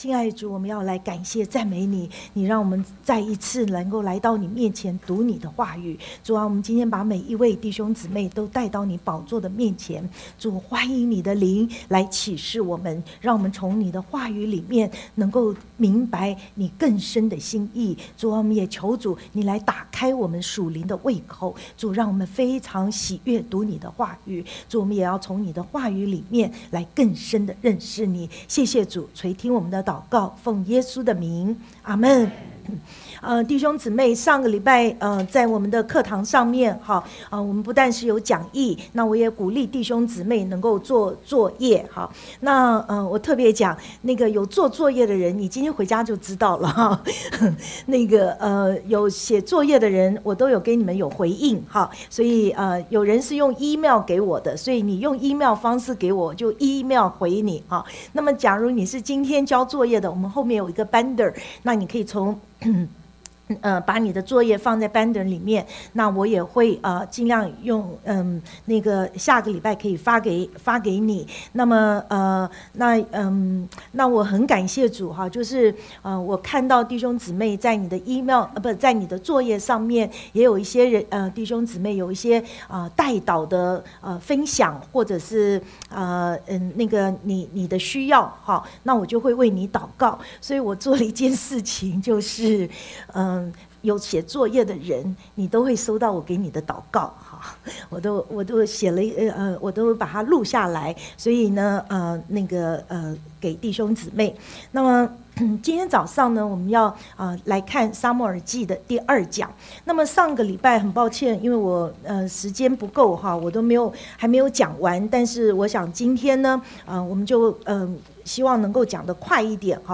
亲爱的主，我们要来感谢赞美你，你让我们再一次能够来到你面前读你的话语。主啊，我们今天把每一位弟兄姊妹都带到你宝座的面前，主，欢迎你的灵来启示我们，让我们从你的话语里面能够明白你更深的心意。主啊，我们也求主你来打开我们属灵的胃口，主，让我们非常喜悦读你的话语。主，我们也要从你的话语里面来更深的认识你。谢谢主垂听我们的祷告，奉耶稣的名，阿们。弟兄姊妹，上个礼拜在我们的课堂上面我们不但是有讲义，那我也鼓励弟兄姊妹能够做作业那我特别讲那个有做作业的人，你今天回家就知道了那个有写作业的人，我都有给你们有回应所以有人是用 email 给我的，所以你用 email 方式给我，就 email 回你那么假如你是今天交作业的，我们后面有一个 banner， 那你可以从把你的作业放在 banner 里面，那我也会尽量用那个下个礼拜可以发给你。那么那我很感谢主就是我看到弟兄姊妹在你的 email 在你的作业上面也有一些人弟兄姊妹有一些代祷的分享，或者是那个你的需要那我就会为你祷告。所以我做了一件事情，就是有写作业的人，你都会收到我给你的祷告我都写了我都把它录下来，所以呢那个给弟兄姊妹。那么今天早上呢，我们要来看撒母耳记的第2讲。那么上个礼拜很抱歉，因为我时间不够我都还没有讲完。但是我想今天呢我们就希望能够讲得快一点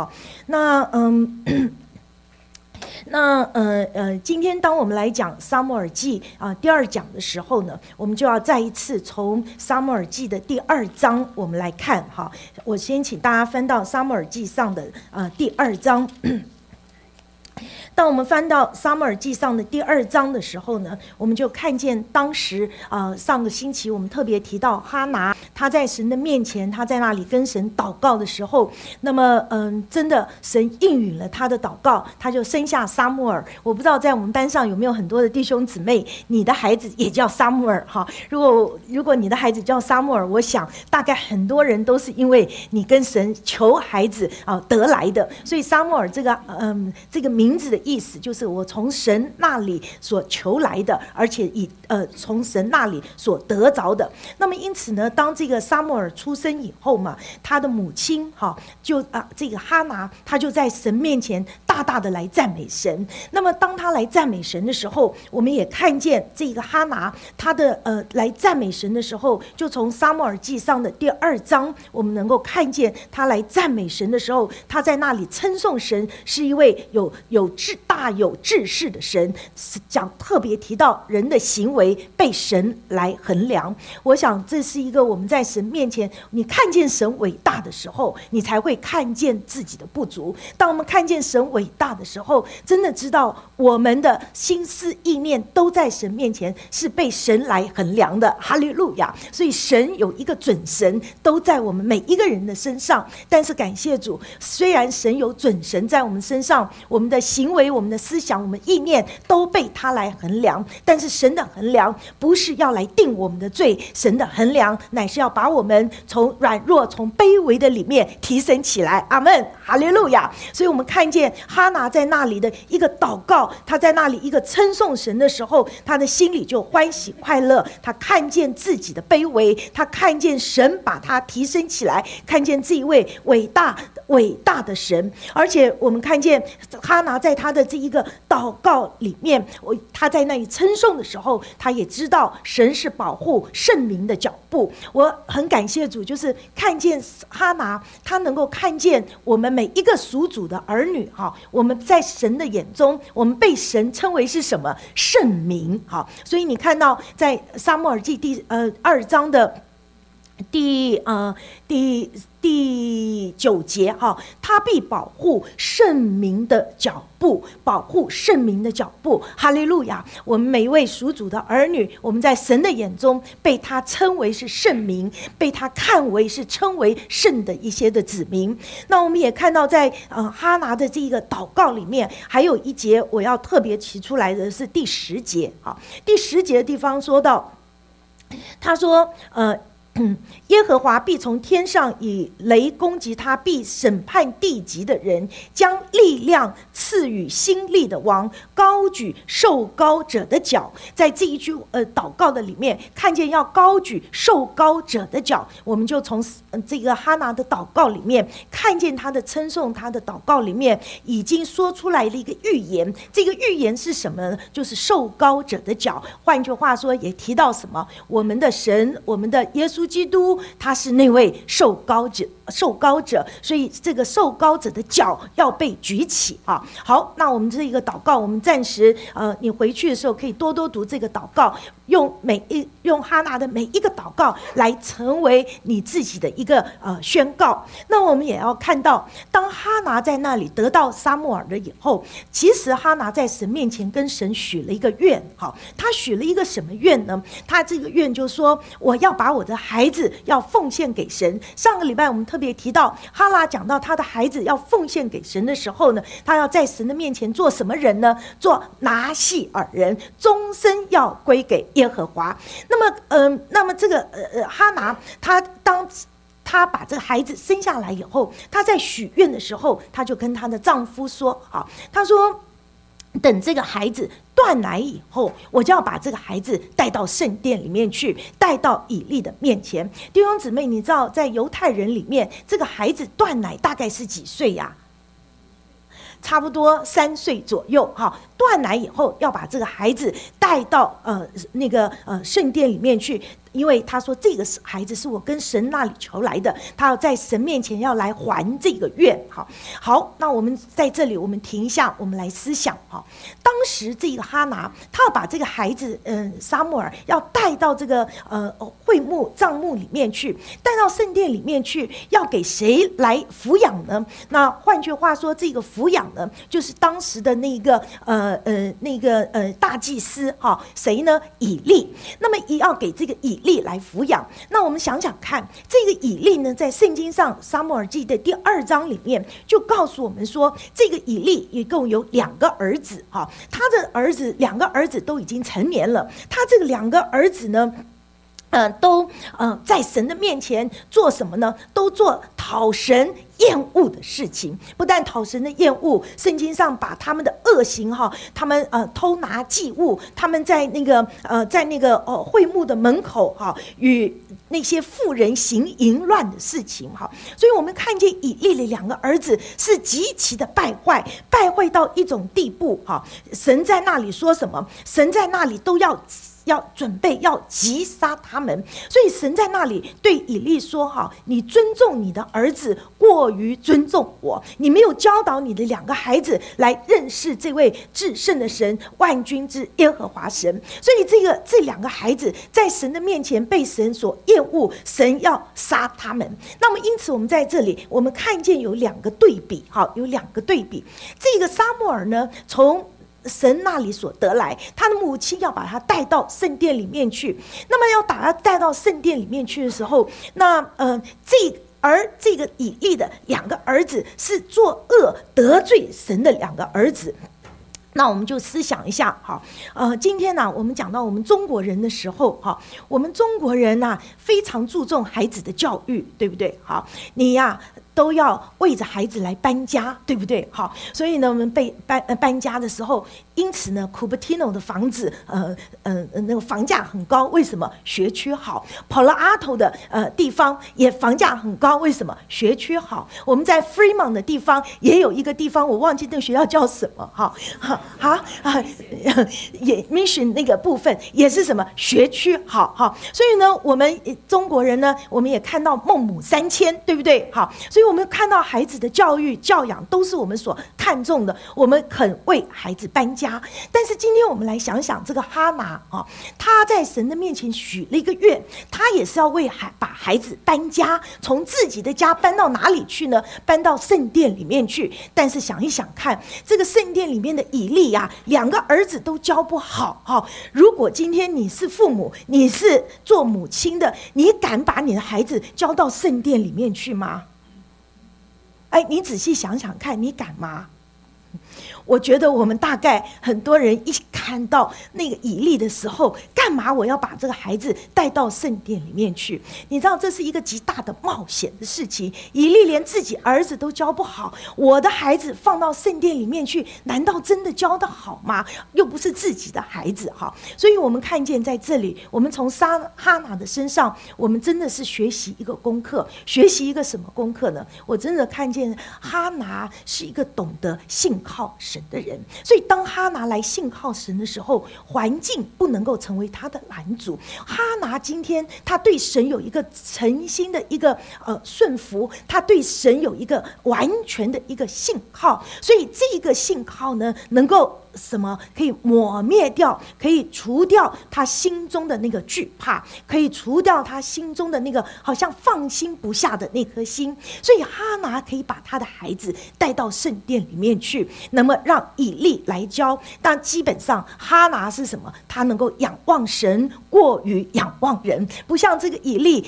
今天当我们来讲撒母耳记第2讲的时候呢，我们就要再一次从撒母耳记的第2章我们来看我先请大家翻到撒母耳记上的第2章。当我们翻到撒母耳记上的第2章的时候呢，我们就看见当时上个星期我们特别提到哈拿，他在神的面前，他在那里跟神祷告的时候，那么真的神应允了他的祷告，他就生下撒母耳。我不知道在我们班上有没有很多的弟兄姊妹，你的孩子也叫撒母耳如果你的孩子叫撒母耳，我想大概很多人都是因为你跟神求孩子得来的。所以撒母耳这个名字的意思就是我从神那里所求来的，而且从神那里所得着的。那么因此呢，当这个撒母耳出生以后嘛，他的母亲就这个哈拿，他就在神面前大大的来赞美神。那么当他来赞美神的时候，我们也看见这个哈拿他的来赞美神的时候，就从撒母耳记上的第2章我们能够看见他来赞美神的时候，他在那里称颂神是一位大有志士的神，讲特别提到人的行为被神来衡量。我想这是一个我们在神面前，你看见神伟大的时候，你才会看见自己的不足。当我们看见神伟大的时候，真的知道我们的心思意念都在神面前是被神来衡量的。哈利路亚！所以神有一个准绳都在我们每一个人的身上。但是感谢主，虽然神有准绳在我们身上，我们的行为、我们的思想、我们意念都被他来衡量，但是神的衡量不是要来定我们的罪，神的衡量乃是要把我们从软弱、从卑微的里面提升起来。阿们，哈利路亚！所以我们看见哈拿在那里的一个祷告，他在那里一个称颂神的时候，他的心里就欢喜快乐。他看见自己的卑微，他看见神把他提升起来，看见这一位伟大的神。而且我们看见哈拿在他的这一个祷告里面，他在那里称颂的时候，他也知道神是保护圣民的脚步。我很感谢主，就是看见哈拿，他能够看见我们每一个属主的儿女我们在神的眼中，我们被神称为是什么？圣民所以你看到在撒母耳记第2章的第9节哈，他必保护圣民的脚步，保护圣民的脚步。哈利路亚！我们每一位属主的儿女，我们在神的眼中被他称为是圣民，被他看为是称为圣的一些的子民。那我们也看到在哈拿的这个祷告里面，还有一节我要特别提出来的是第10节啊。第10节的地方说到，他说耶和华必从天上以雷攻击他，必审判地极的人，将力量赐予新立的王，高举受高者的脚。在这一句祷告的里面，看见要高举受高者的脚，我们就从这个哈拿的祷告里面看见他的称颂，他的祷告里面已经说出来了一个预言。这个预言是什么呢？就是受高者的脚。换句话说，也提到什么？我们的神，我们的耶稣基督，他是那位受高者，所以这个受高者的脚要被举起啊。好，那我们这一个祷告，我们暂时你回去的时候可以多多读这个祷告，用哈拿的每一个祷告来成为你自己的一个宣告。那我们也要看到，当哈拿在那里得到撒母耳了以后，其实哈拿在神面前跟神许了一个愿。好，他许了一个什么愿呢？他这个愿就说，我要把我的孩子要奉献给神。上个礼拜我们特别提到，哈拿讲到他的孩子要奉献给神的时候呢，他要在神的面前做什么人呢？做拿细耳人，终身要归给耶和华。那么这个哈拿，当他把这个孩子生下来以后，他在许愿的时候，他就跟他的丈夫说，他说，等这个孩子断奶以后，我就要把这个孩子带到圣殿里面去，带到以利的面前。弟兄姊妹，你知道在犹太人里面，这个孩子断奶大概是几岁呀？差不多3岁左右。断奶以后要把这个孩子带到圣殿里面去，因为他说这个孩子是我跟神那里求来的，他要在神面前要来还这个愿。好，那我们在这里我们停一下，我们来思想。当时这个哈拿，他要把这个孩子撒母耳要带到这个会幕帐幕里面去，带到圣殿里面去，要给谁来抚养呢？那换句话说，这个抚养呢，就是当时的那个大祭司谁呢？以利。那么也要给这个以利来抚养。那我们想想看，这个以利呢，在圣经上撒母耳记的第2章里面就告诉我们说，这个以利一共有2个儿子。他的2个儿子都已经成年了。他这个2个儿子呢，都在神的面前做什么呢？都做讨神厌恶的事情。不但讨神的厌恶，圣经上把他们的恶行他们偷拿祭物，他们在那个会幕的门口与那些妇人行淫乱的事情。所以我们看见以利的2个儿子是极其的败坏到一种地步。神在那里说什么？神在那里都要准备要击杀他们。所以神在那里对以利说，你尊重你的儿子过于尊重我，你没有教导你的2个孩子来认识这位至圣的神，万军之耶和华神。所以这2个孩子在神的面前被神所厌恶，神要杀他们。那么因此我们在这里我们看见有2个对比。这个撒母耳呢，从神那里所得来，他的母亲要把他带到圣殿里面去。那么要把他带到圣殿里面去的时候，那这个以利的2个儿子是作恶得罪神的2个儿子。那我们就思想一下，今天呢，我们讲到我们中国人的时候，我们中国人呢非常注重孩子的教育，对不对？你呀都要为着孩子来搬家，对不对？所以呢，我们搬家的时候，因此呢 ，Cupertino 的房子，那个房价很高，为什么？学区好。Palo Alto 的地方也房价很高，为什么？学区好。我们在 Fremont 的地方也有一个地方，我忘记那个学校叫什么，也 Mission 那个部分也是什么？学区好。所以呢，我们中国人呢，我们也看到孟母三迁，对不对？所以我们看到孩子的教育教养都是我们所看重的，我们肯为孩子搬家。但是今天我们来想想这个哈拿啊，他在神的面前许了一个愿，他也是要把孩子搬家，从自己的家搬到哪里去呢？搬到圣殿里面去。但是想一想看，这个圣殿里面的以利啊，2个儿子都教不好。如果今天你是父母，你是做母亲的，你敢把你的孩子交到圣殿里面去吗？你仔细想想看，你敢吗？我觉得我们大概很多人一看到那个以利的时候，干嘛我要把这个孩子带到圣殿里面去？你知道这是一个极大的冒险的事情。以利连自己儿子都教不好，我的孩子放到圣殿里面去，难道真的教得好吗？又不是自己的孩子哈。所以我们看见在这里，我们从哈拿的身上，我们真的是学习一个功课。学习一个什么功课呢？我真的看见哈拿是一个懂得信靠神的人，所以当哈拿来信靠神的时候，环境不能够成为他的拦阻。哈拿今天他对神有一个诚心的一个顺服，他对神有一个完全的一个信靠，所以这个信靠呢，能够什么？可以抹灭掉，可以除掉他心中的那个惧怕，可以除掉他心中的那个好像放心不下的那颗心。所以哈拿可以把他的孩子带到圣殿里面去，那么让以利来教。但基本上哈拿是什么？他能够仰望神过于仰望人，不像这个以利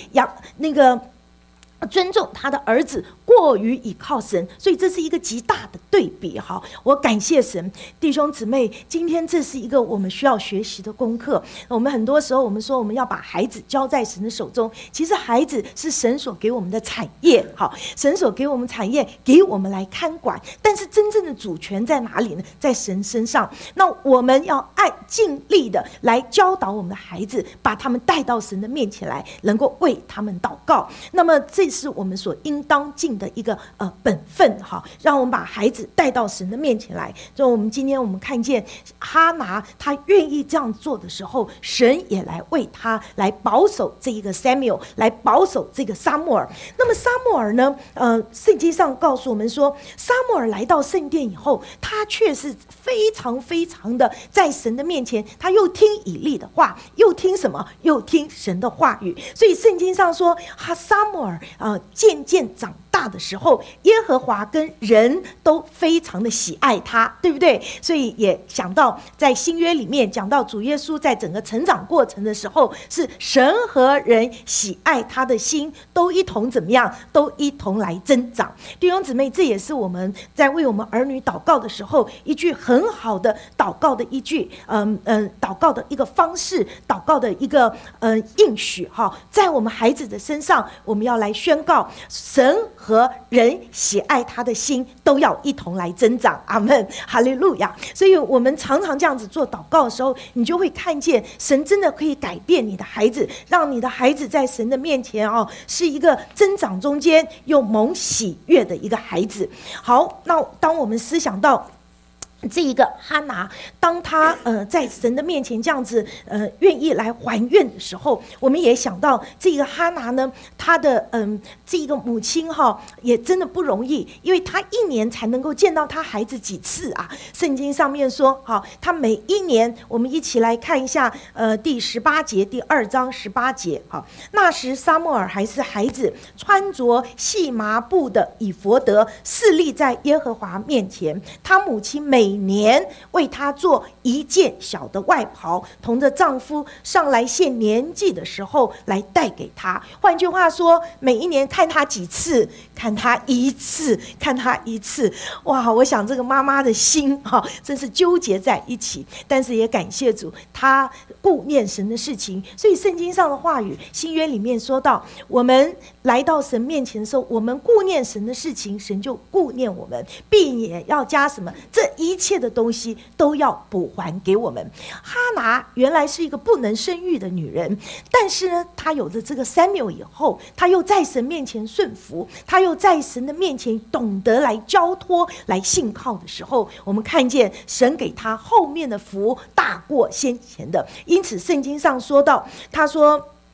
尊重他的儿子过于倚靠神，所以这是一个极大的对比。好，我感谢神，弟兄姊妹，今天这是一个我们需要学习的功课。我们很多时候我们说我们要把孩子交在神的手中，其实孩子是神所给我们的产业。好，神所给我们产业，给我们来看管，但是真正的主权在哪里呢？在神身上。那我们要尽力的来教导我们的孩子，把他们带到神的面前来，能够为他们祷告。那么这是我们所应当尽的一个本分哈，让我们把孩子带到神的面前来。就我们今天我们看见哈拿他愿意这样做的时候，神也来为他来保守这一个 Samuel， 来保守这个撒母耳。那么撒母耳呢，圣经上告诉我们说，撒母耳来到圣殿以后，他却是非常非常的在神的面前，他又听以利的话，又听什么？又听神的话语。所以圣经上说，撒母耳渐渐长大的时候，耶和华跟人都非常的喜爱他，对不对？所以也想到在新约里面讲到主耶稣在整个成长过程的时候，是神和人喜爱他的心都一同怎么样？都一同来增长。弟兄姊妹，这也是我们在为我们儿女祷告的时候一句很好的祷告的一句祷告的一个方式，祷告的一个应许哈，在我们孩子的身上，我们要来宣告神和人喜爱他的心都要一同来增长。阿们，哈利路亚。所以我们常常这样子做祷告的时候，你就会看见神真的可以改变你的孩子，让你的孩子在神的面前是一个增长中间又蒙喜悦的一个孩子。好，那当我们思想到这一个哈拿，当他在神的面前这样子愿意来还愿的时候，我们也想到这个哈拿呢，他的这一个母亲也真的不容易，因为他一年才能够见到他孩子几次啊？圣经上面说，他每一年，我们一起来看一下第18节，第2章18节。那时撒母耳还是孩子，穿着细麻布的以弗得，侍立在耶和华面前。他母亲每年为他做一件小的外袍，同着丈夫上来献年祭的时候来带给他。换句话说，每一年看他几次？看他一次，看他一次。哇，我想这个妈妈的心真是纠结在一起。但是也感谢主，他顾念神的事情。所以圣经上的话语，新约里面说到，我们来到神面前的时候，我们顾念神的事情，神就顾念我们，并也要加什么？这一切的东西都要补还给我们。哈拿原来是一个不能生育的女人，但是呢，她有了这个Samuel以后，她又在神面前顺服，她又在神的面前懂得来交托、来信靠的时候，我们看见神给她后面的福大过先前的。因此圣经上说到，他说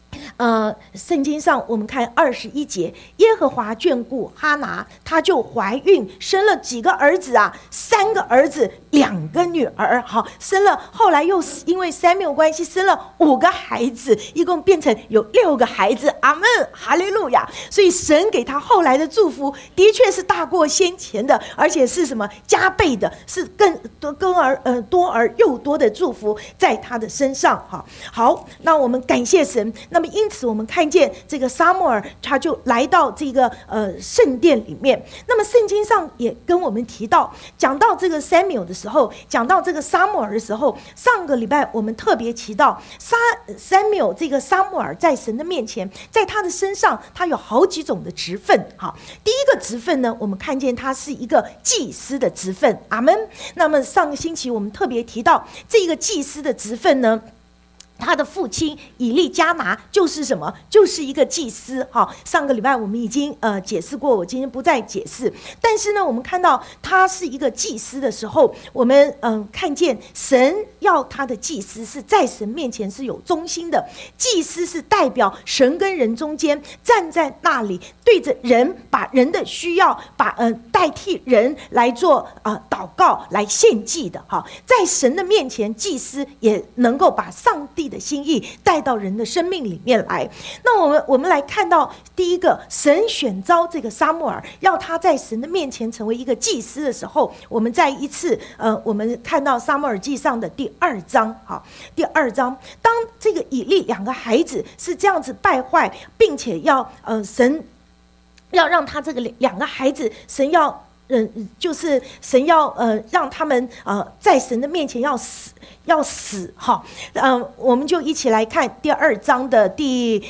圣经上我们看21节，耶和华眷顾哈拿，她就怀孕，生了几个儿子啊？3个儿子，2个女儿。好，生了，后来又因为Samuel关系生了5个孩子，一共变成有6个孩子。阿们，哈利路亚！所以神给他后来的祝福，的确是大过先前的，而且是什么加倍的，是更多而又多的祝福在他的身上。好，那我们感谢神。那么因此我们看见这个撒母耳他就来到这个圣殿里面。那么圣经上也跟我们提到，讲到这个 Samuel 的时候，讲到这个撒母耳的时候，上个礼拜我们特别提到Samuel 这个撒母耳在神的面前，在他的身上他有好几种的职分。好，第一个职分呢，我们看见他是一个祭司的职分。阿们。那么上个星期我们特别提到这个祭司的职分呢，他的父亲以利加拿就是什么？就是一个祭司。好，上个礼拜我们已经解释过，我今天不再解释。但是呢，我们看到他是一个祭司的时候，我们看见神要他的祭司是在神面前是有忠心的。祭司是代表神跟人中间站在那里，对着人，把人的需要，代替人来做祷告，来献祭的。好，在神的面前，祭司也能够把上帝的心意带到人的生命里面来。那我们来看到第一个，神选召这个撒母耳，要他在神的面前成为一个祭司的时候，我们再一次我们看到撒母耳记上的第2章。好，第2章，当这个以利2个孩子是这样子败坏，并且要神要让他这个2个孩子，神要就是神要让他们在神的面前要死。好，我们就一起来看第2章的第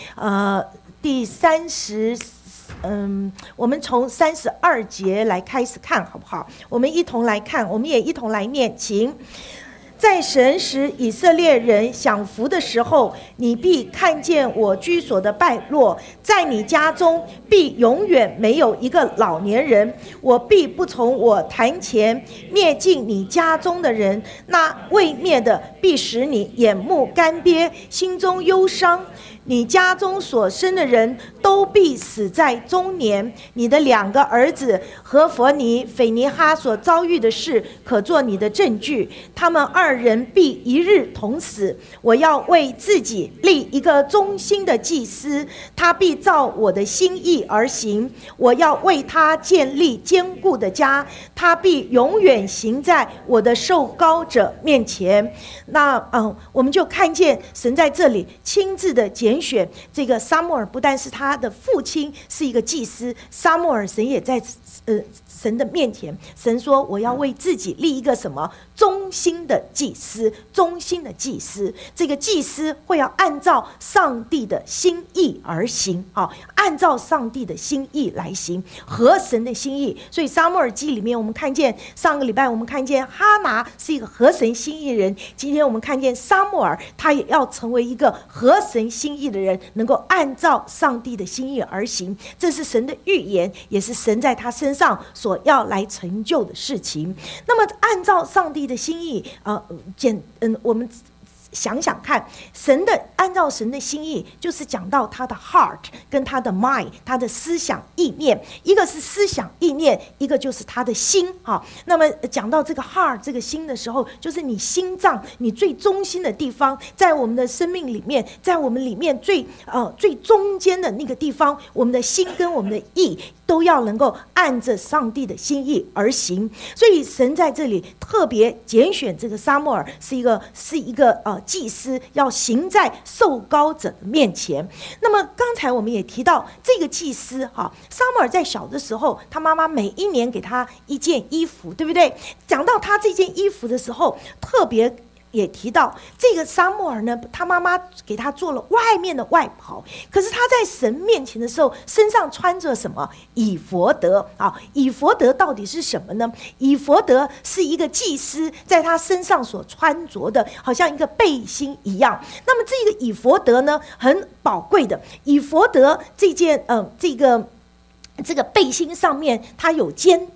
30，我们从32节来开始看，好不好？我们一同来看，我们也一同来念，请。在神使以色列人享福的时候，你必看见我居所的败落，在你家中必永远没有一个老年人，我必不从我坛前灭尽你家中的人，那未灭的必使你眼目干瘪，心中忧伤。你家中所生的人都必死在中年。你的2个儿子何弗尼、斐尼哈所遭遇的事，可作你的证据。他们2人必一日同死。我要为自己立一个忠心的祭司，他必照我的心意而行。我要为他建立坚固的家，他必永远行在我的受膏者面前。那我们就看见神在这里亲自的拣选这个撒母耳，不但是他的父亲是一个祭司，撒母耳神也在神的面前，神说我要为自己立一个什么忠心的祭司，忠心的祭司。这个祭司会要按照上帝的心意而行，按照上帝的心意来行，合神的心意。所以撒母耳记里面我们看见，上个礼拜我们看见哈拿是一个合神心意的人，今天我们看见撒母耳他也要成为一个合神心意的人，能够按照上帝的心意而行。这是神的预言，也是神在他身上所要来成就的事情。那么按照上帝的心意，我们想想看，按照神的心意，就是讲到他的 heart 跟他的 mind， 他的思想意念，一个是思想意念，一个就是他的心。那么讲到这个 heart 这个心的时候，就是你心脏，你最中心的地方，在我们的生命里面，在我们里面最中间的那个地方，我们的心跟我们的意都要能够按着上帝的心意而行。所以神在这里特别拣选这个撒母耳，是一个祭司，要行在受膏者的面前。那么刚才我们也提到这个祭司撒母耳在小的时候，他妈妈每一年给他一件衣服，对不对？讲到他这件衣服的时候，特别也提到这个撒母耳呢，他妈妈给他做了外面的外袍，可是他在神面前的时候，身上穿着什么？以弗得。以弗得到底是什么呢？以弗得是一个祭司在他身上所穿着的，好像一个背心一样。那么这个以弗得呢，很宝贵的。以弗得这件这个背心上面它有肩带，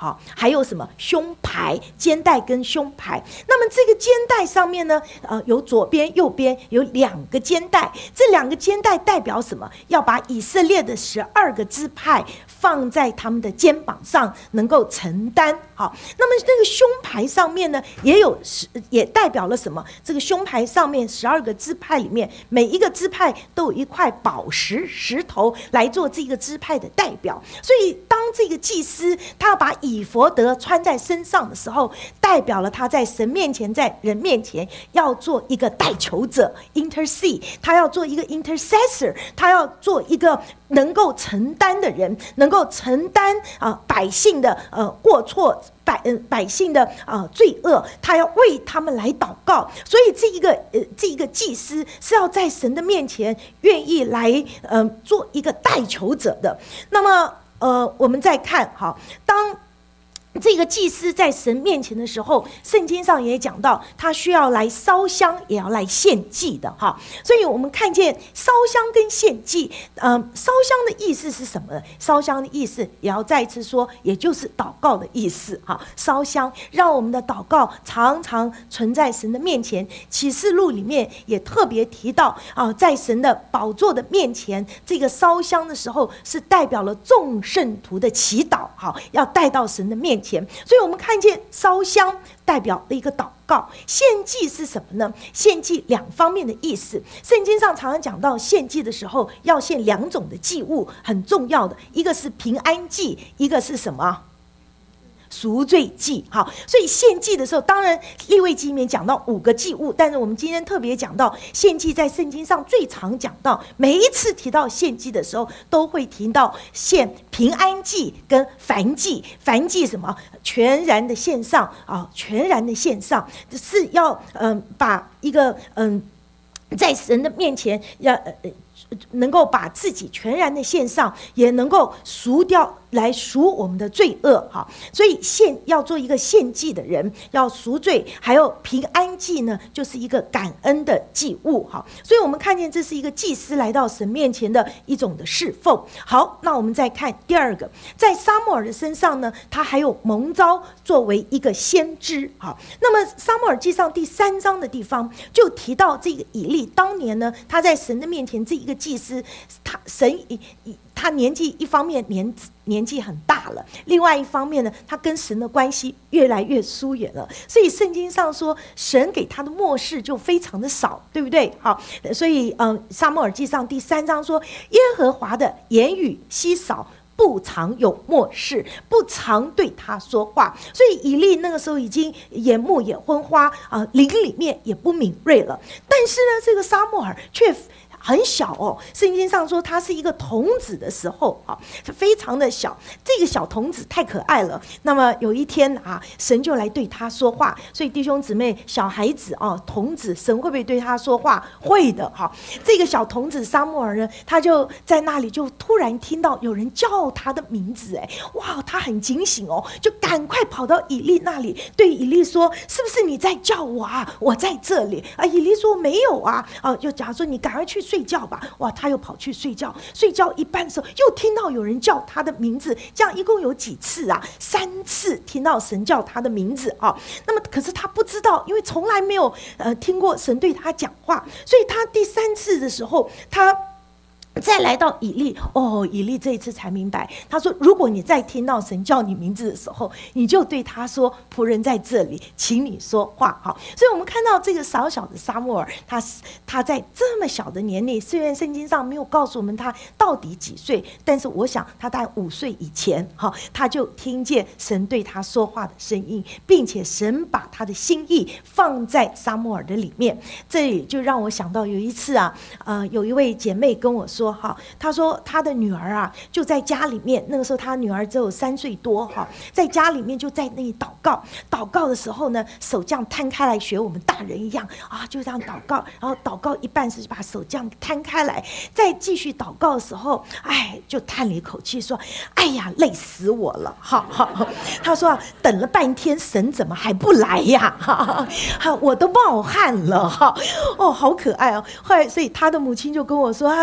好，还有什么胸牌、肩带跟胸牌。那么这个肩带上面呢，有左边、右边有2个肩带，这2个肩带代表什么？要把以色列的12个支派放在他们的肩膀上，能够承担。好，那么那个胸牌上面呢，也代表了什么？这个胸牌上面12个支派里面，每一个支派都有一块宝石石头来做这个支派的代表。所以当这个祭司他要把以弗得穿在身上的时候，代表了他在神面前、在人面前要做一个代求者 intercede， 他要做一个 intercessor， 他要做一个能够承担的人，能够承担百姓的过错，百姓的罪恶，他要为他们来祷告。所以这一个祭司是要在神的面前愿意来做一个代求者的。那么我们再看，好，当这个祭司在神面前的时候，圣经上也讲到，他需要来烧香，也要来献祭的哈。所以我们看见烧香跟献祭，烧香的意思是什么呢？烧香的意思也要再一次说，也就是祷告的意思哈。烧香让我们的祷告常常存在神的面前。启示录里面也特别提到在神的宝座的面前，这个烧香的时候是代表了众圣徒的祈祷，好，要带到神的面前。所以我们看见烧香代表了一个祷告，献祭是什么呢？献祭2方面的意思。圣经上常常讲到献祭的时候要献2种的祭物，很重要的，一个是平安祭，一个是什么？赎罪祭。好，所以献祭的时候，当然利未记里面讲到5个祭物，但是我们今天特别讲到献祭，在圣经上最常讲到，每一次提到献祭的时候都会提到献平安祭跟燔祭。燔祭什么？全然的献上全然的献上，是要把一个在神的面前能够把自己全然的献上，也能够来赎我们的罪恶。好，所以要做一个献祭的人，要赎罪，还有平安祭呢，就是一个感恩的祭物。好，所以我们看见这是一个祭司来到神面前的一种的侍奉。好，那我们再看第2个，在撒母耳的身上呢，他还有蒙召作为一个先知。好，那么撒母耳记上第3章的地方就提到这个以利，当年呢，他在神的面前这一个祭司，他年纪一方面年纪很大了，另外一方面呢，他跟神的关系越来越疏远了，所以圣经上说神给他的默示就非常的少，对不对？好，所以撒母耳记上第3章说，耶和华的言语稀少，不常有默示，不常对他说话。所以以利那个时候已经眼目也昏花灵里面也不敏锐了。但是呢，这个撒母耳却很小圣经上说他是一个童子的时候非常的小，这个小童子太可爱了。那么有一天神就来对他说话。所以弟兄姊妹，小孩子童子，神会不会对他说话？会的这个小童子撒母耳呢，他就在那里就突然听到有人叫他的名字，哇，他很警醒就赶快跑到以利那里，对以利说，是不是你在叫我啊？我在这里以利说没有就假如说你赶快去睡觉吧。哇，他又跑去睡觉，睡觉一半的时候又听到有人叫他的名字，这样一共有几次3次听到神叫他的名字那么可是他不知道，因为从来没有听过神对他讲话，所以他第3次的时候，他再来到以利以利这一次才明白，他说，如果你再听到神叫你名字的时候，你就对他说，仆人在这里，请你说话。所以我们看到这个小小的撒母耳，他在这么小的年龄，虽然圣经上没有告诉我们他到底几岁，但是我想他大概5岁以前他就听见神对他说话的声音，并且神把他的心意放在撒母耳的里面。这里就让我想到有一次有一位姐妹跟我说她说她的女儿就在家里面，那个时候她女儿只有3岁多在家里面就在那里祷告的时候呢，手这样摊开来，学我们大人一样就这样祷告，然后祷告一半是把手这样摊开来，再继续祷告的时候，就叹了一口气说，哎呀，累死我了。她说等了半天，神怎么还不来呀？我都冒汗了好可爱后来所以她的母亲就跟我说，师母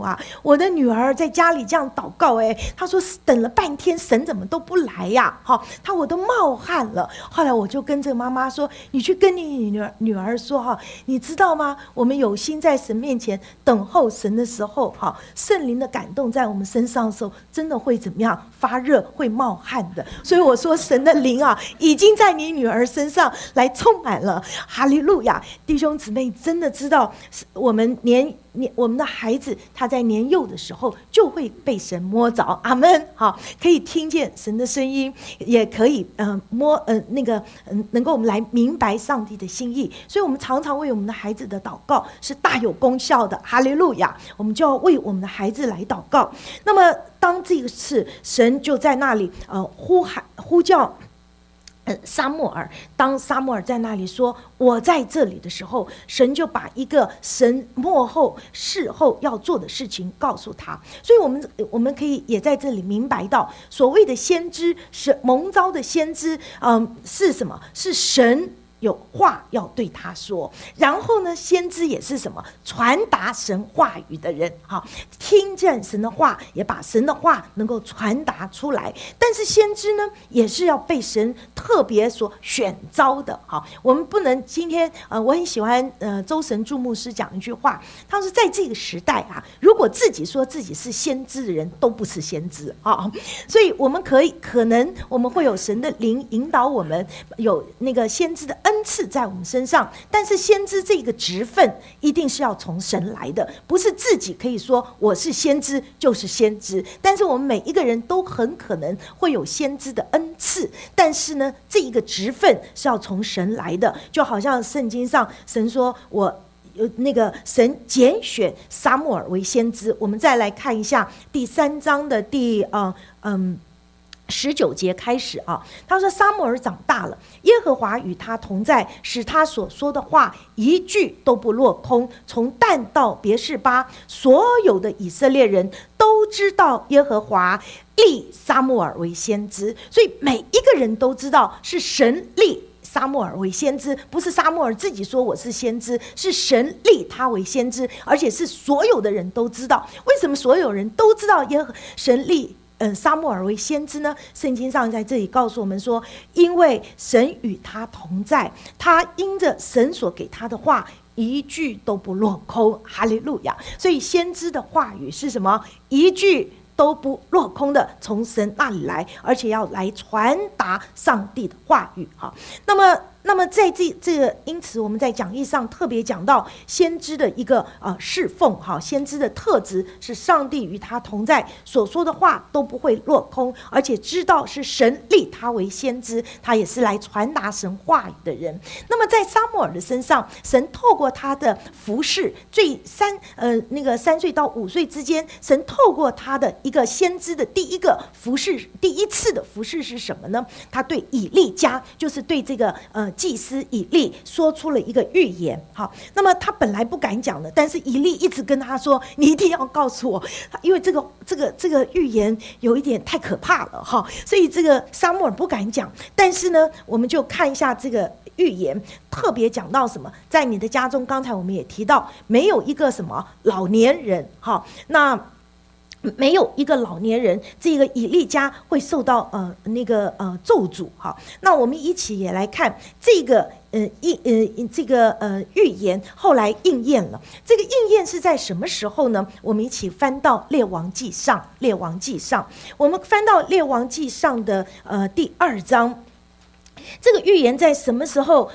啊，我的女儿在家里这样祷告，她说等了半天神怎么都不来呀，我都冒汗了。后来我就跟这个妈妈说，你去跟你女儿说，你知道吗，我们有心在神面前等候神的时候，圣灵的感动在我们身上的时候，真的会怎么样，发热，会冒汗的。所以我说神的灵啊，已经在你女儿身上来充满了。哈利路亚！弟兄姊妹真的知道，我们的孩子他在年幼的时候就会被神摸着，阿们。好，可以听见神的声音，也可以能够我们来明白上帝的心意。所以我们常常为我们的孩子的祷告是大有功效的，哈利路亚！我们就要为我们的孩子来祷告。那么当这个事，神就在那里呼叫撒母耳。当撒母耳在那里说我在这里的时候，神就把一个神幕后事后要做的事情告诉他。所以我们可以也在这里明白到，所谓的先知是蒙召的先知，是什么？是神有话要对他说。然后呢，先知也是什么？传达神话语的人，听见神的话，也把神的话能够传达出来。但是先知呢，也是要被神特别所选召的。我们不能今天我很喜欢周神助牧师讲一句话，他说在这个时代如果自己说自己是先知的人都不是先知所以我们可能我们会有神的灵引导我们，有那个先知的恩赐在我们身上，但是先知这个职分一定是要从神来的，不是自己可以说我是先知就是先知。但是我们每一个人都很可能会有先知的恩赐，但是呢，这一个职分是要从神来的。就好像圣经上神说我神拣选撒母耳为先知。我们再来看一下第3章的第19节开始他说撒母耳长大了，耶和华与他同在，使他所说的话一句都不落空。从但到别是巴，所有的以色列人都知道耶和华立撒母耳为先知。所以每一个人都知道是神立撒母耳为先知，不是撒母耳自己说我是先知，是神立他为先知，而且是所有的人都知道。为什么所有人都知道神立撒母耳为先知呢？圣经上在这里告诉我们说，因为神与他同在，他因着神所给他的话一句都不落空，哈利路亚！所以先知的话语是什么？一句都不落空的从神那里来，而且要来传达上帝的话语。那么在这个，因此我们在讲义上特别讲到先知的一个侍奉，先知的特质是上帝与他同在，所说的话都不会落空，而且知道是神立他为先知，他也是来传达神话语的人。那么在撒母耳的身上，神透过他的服事，3岁到5岁之间，神透过他的一个先知的第一个服事，第一次的服事是什么呢？他对以利家，就是对这个祭司以利说出了一个预言。那么他本来不敢讲的，但是以利一直跟他说，你一定要告诉我，因为这个预言有一点太可怕了所以这个撒母耳不敢讲。但是呢，我们就看一下这个预言，特别讲到什么，在你的家中，刚才我们也提到，没有一个什么老年人没有一个老年人，这个以利家会受到咒诅。那我们一起也来看这个预言后来应验了。这个应验是在什么时候呢？我们一起翻到列王纪上，我们翻到列王纪上的第2章。这个预言在什么时候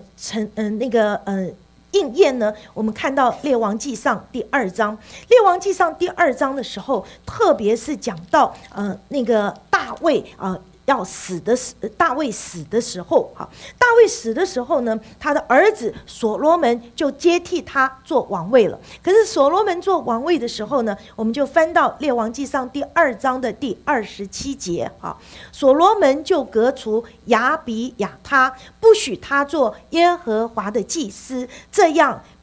应验呢？我们看到列王纪上第2章，列王纪上第2章的时候，特别是讲到大卫大卫死的时候，大卫死的时候呢，他的儿子所罗门就接替他做王位了。可是所罗门做王位的时候呢，我们就翻到列王纪上第2章的第27节，所罗门就革除亚比亚他，不许他做耶和华的祭司，这样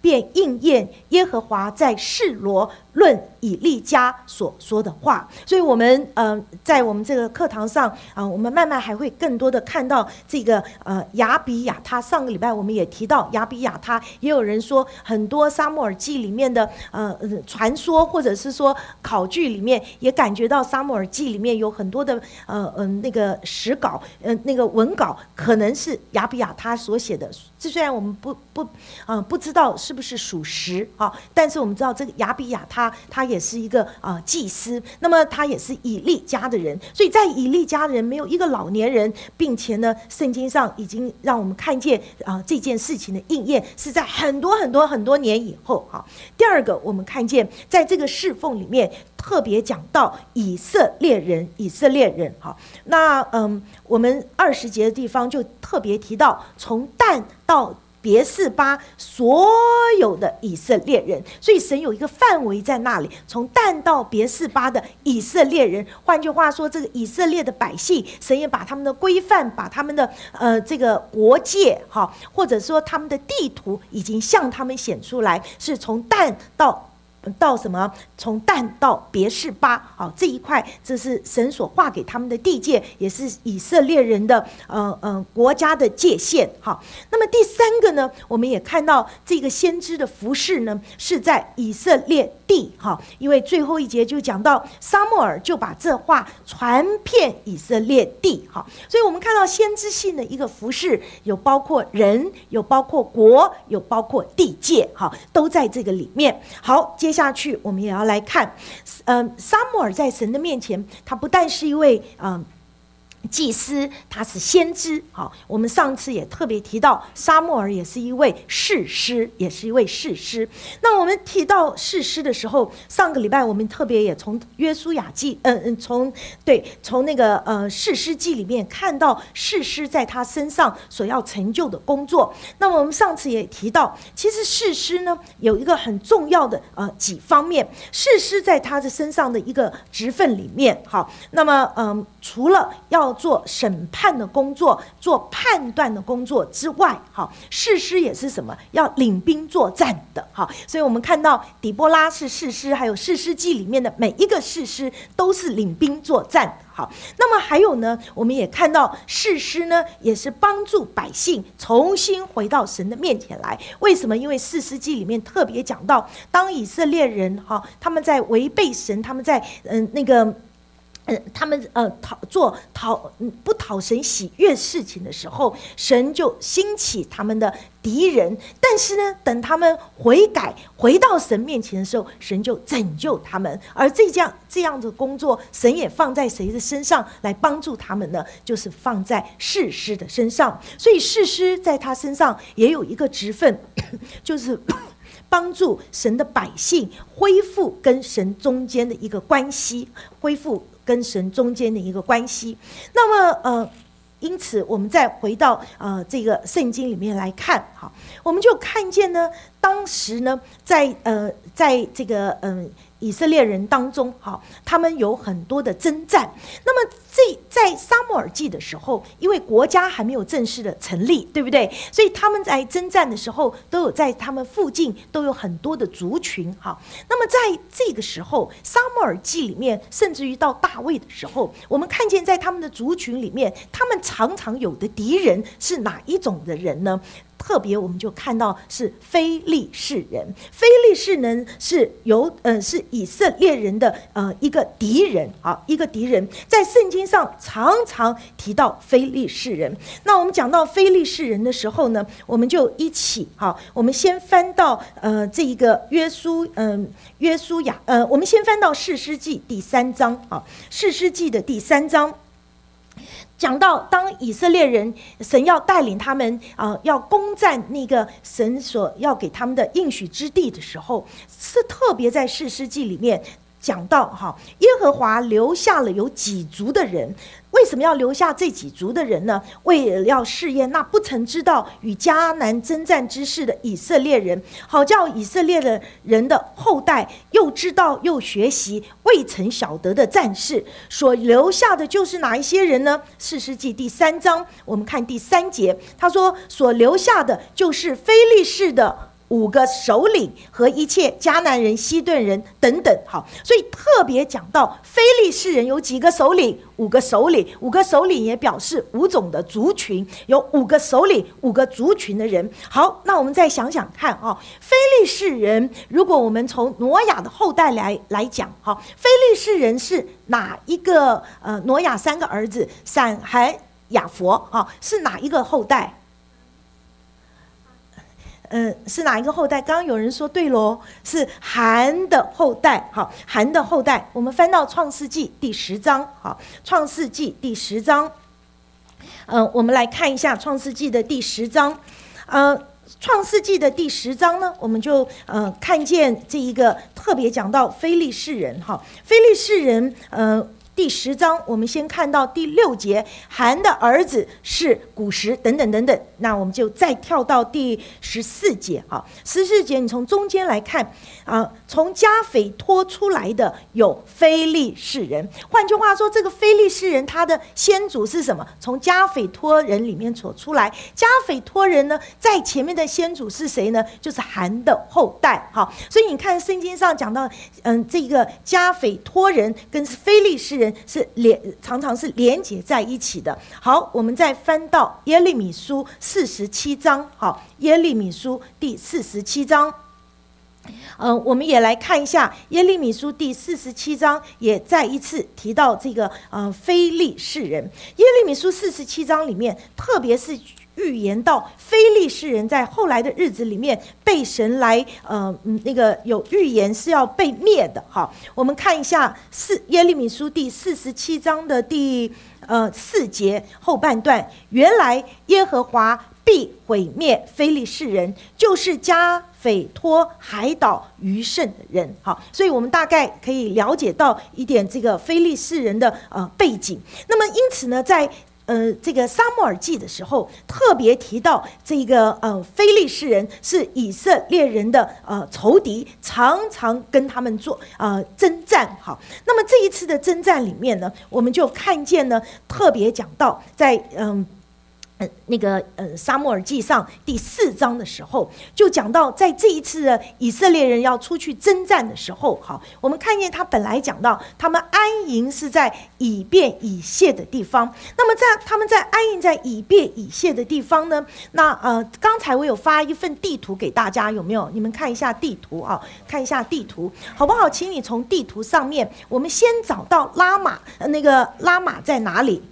便应验耶和华在示罗论以利家所说的话。所以我们在我们这个课堂上我们慢慢还会更多的看到这个亚比亚他。上个礼拜我们也提到亚比亚他，也有人说很多撒母耳记里面的传说，或者是说考据里面也感觉到撒母耳记里面有很多的那个史稿那个文稿可能是亚比亚他所写的。这虽然我们不知道是不是属实但是我们知道这个亚比亚他也是一个祭司，那么他也是以利家的人，所以在以利家的人没有一个老年人，并且呢，圣经上已经让我们看见这件事情的应验是在很多年以后第二个，我们看见在这个侍奉里面特别讲到以色列人那我们20节的地方就特别提到从但到别是巴所有的以色列人，所以神有一个范围在那里，从但到别是巴的以色列人。换句话说，这个以色列的百姓，神也把他们的规范，把他们的这个国界或者说他们的地图已经向他们显出来，是从但到什么？从但到别是巴这一块，这是神所划给他们的地界，也是以色列人的国家的界限那么第三个呢，我们也看到这个先知的服事呢，是在以色列地因为最后一节就讲到撒母耳就把这话传遍以色列地所以我们看到先知性的一个服事，有包括人，有包括国，有包括地界都在这个里面。好，接下去我们也要来看撒母耳在神的面前，他不但是一位祭司，他是先知我们上次也特别提到撒母耳也是一位士师，那我们提到士师的时候，上个礼拜我们特别也从约书亚记从那个士师记里面看到士师在他身上所要成就的工作。那么我们上次也提到，其实士师呢有一个很重要的几方面，士师在他的身上的一个职分里面那么除了要做审判的工作，做判断的工作之外士师也是什么？要领兵作战的所以我们看到底波拉是士师，还有士师记里面的每一个士师都是领兵作战那么还有呢，我们也看到士师呢也是帮助百姓重新回到神的面前来。为什么？因为士师记里面特别讲到，当以色列人他们在违背神，他们在他们不讨神喜悦事情的时候，神就兴起他们的敌人，但是呢，等他们悔改回到神面前的时候，神就拯救他们。而这样的工作，神也放在谁的身上来帮助他们呢？就是放在士师的身上。所以士师在他身上也有一个职分，就是帮助神的百姓恢复跟神中间的一个关系，那么因此我们再回到这个圣经里面来看我们就看见呢，当时呢在这个以色列人当中他们有很多的征战。那么在撒母耳记的时候，因为国家还没有正式的成立，对不对？所以他们在征战的时候，都有在他们附近都有很多的族群那么在这个时候，撒母耳记里面，甚至于到大卫的时候，我们看见在他们的族群里面，他们常常有的敌人是哪一种的人呢？特别我们就看到是非利士人。非利士人是以色列人的一个敌人在圣经上常常提到非利士人。那我们讲到非利士人的时候呢，我们就一起我们先翻到这一个约书亚我们先翻到士师记第3章士师记的第3章。讲到当以色列人神要带领他们要攻占那个神所要给他们的应许之地的时候，是特别在士师记里面讲到耶和华留下了有几族的人。为什么要留下这几族的人呢？为了要试验那不曾知道与迦南征战之事的以色列人，好叫以色列的人的后代又知道又学习未曾晓得的战事。所留下的就是哪一些人呢？士师记第3章，我们看第3节，他说所留下的就是非利士的 5个首领和一切迦南人、西顿人等等。好，所以特别讲到非利士人有几个首领？5个首领，5个首领也表示5种的族群，有5个首领，5个族群的人。好，那我们再想想看啊，非利士人，如果我们从挪亚的后代来讲，好，非利士人是哪一个？挪亚3个儿子，闪、含、雅弗，啊，是哪一个后代？是哪一个后代？刚刚有人说对咯，是含的后代。好，含的后代，我们翻到创世纪第10章。好，创世纪第10章，我们来看一下创世纪的第10章。创世纪的第10章呢，我们就看见这一个特别讲到非利士人。哈，非利士人，第10章，我们先看到第6节，含的儿子是古实，等等等等。那我们就再跳到第14节。好，14节你从中间来看从加斐托出来的有非利士人。换句话说，这个非利士人他的先祖是什么？从加斐托人里面所出来。加斐托人呢，在前面的先祖是谁呢？就是含的后代。好，所以你看圣经上讲到，这个加斐托人跟非利士人是常常是连结在一起的。好，我们再翻到耶利米书47章。好，耶利米书第47章。我们也来看一下耶利米书第47章，也再一次提到这个非利士人。耶利米书47章里面，特别是预言到非利士人在后来的日子里面被神来有预言是要被灭的。好，我们看一下耶利米书第47章的第4节后半段，原来耶和华必毁灭非利士人，就是加斐托海岛余剩的人。好，所以我们大概可以了解到一点这个非利士人的背景。那么因此呢，在这个撒母耳记的时候，特别提到这个非利士人是以色列人的仇敌，常常跟他们做征战。好，那么这一次的征战里面呢，我们就看见呢，特别讲到在撒母耳记上第4章的时候，就讲到在这一次的以色列人要出去征战的时候，好，我们看见他本来讲到他们安营是在以便以谢的地方。那么他们在安营在以便以谢的地方呢，那刚才我有发一份地图给大家，有没有？你们看一下地图啊，看一下地图好不好？请你从地图上面，我们先找到拉玛，拉玛在哪里？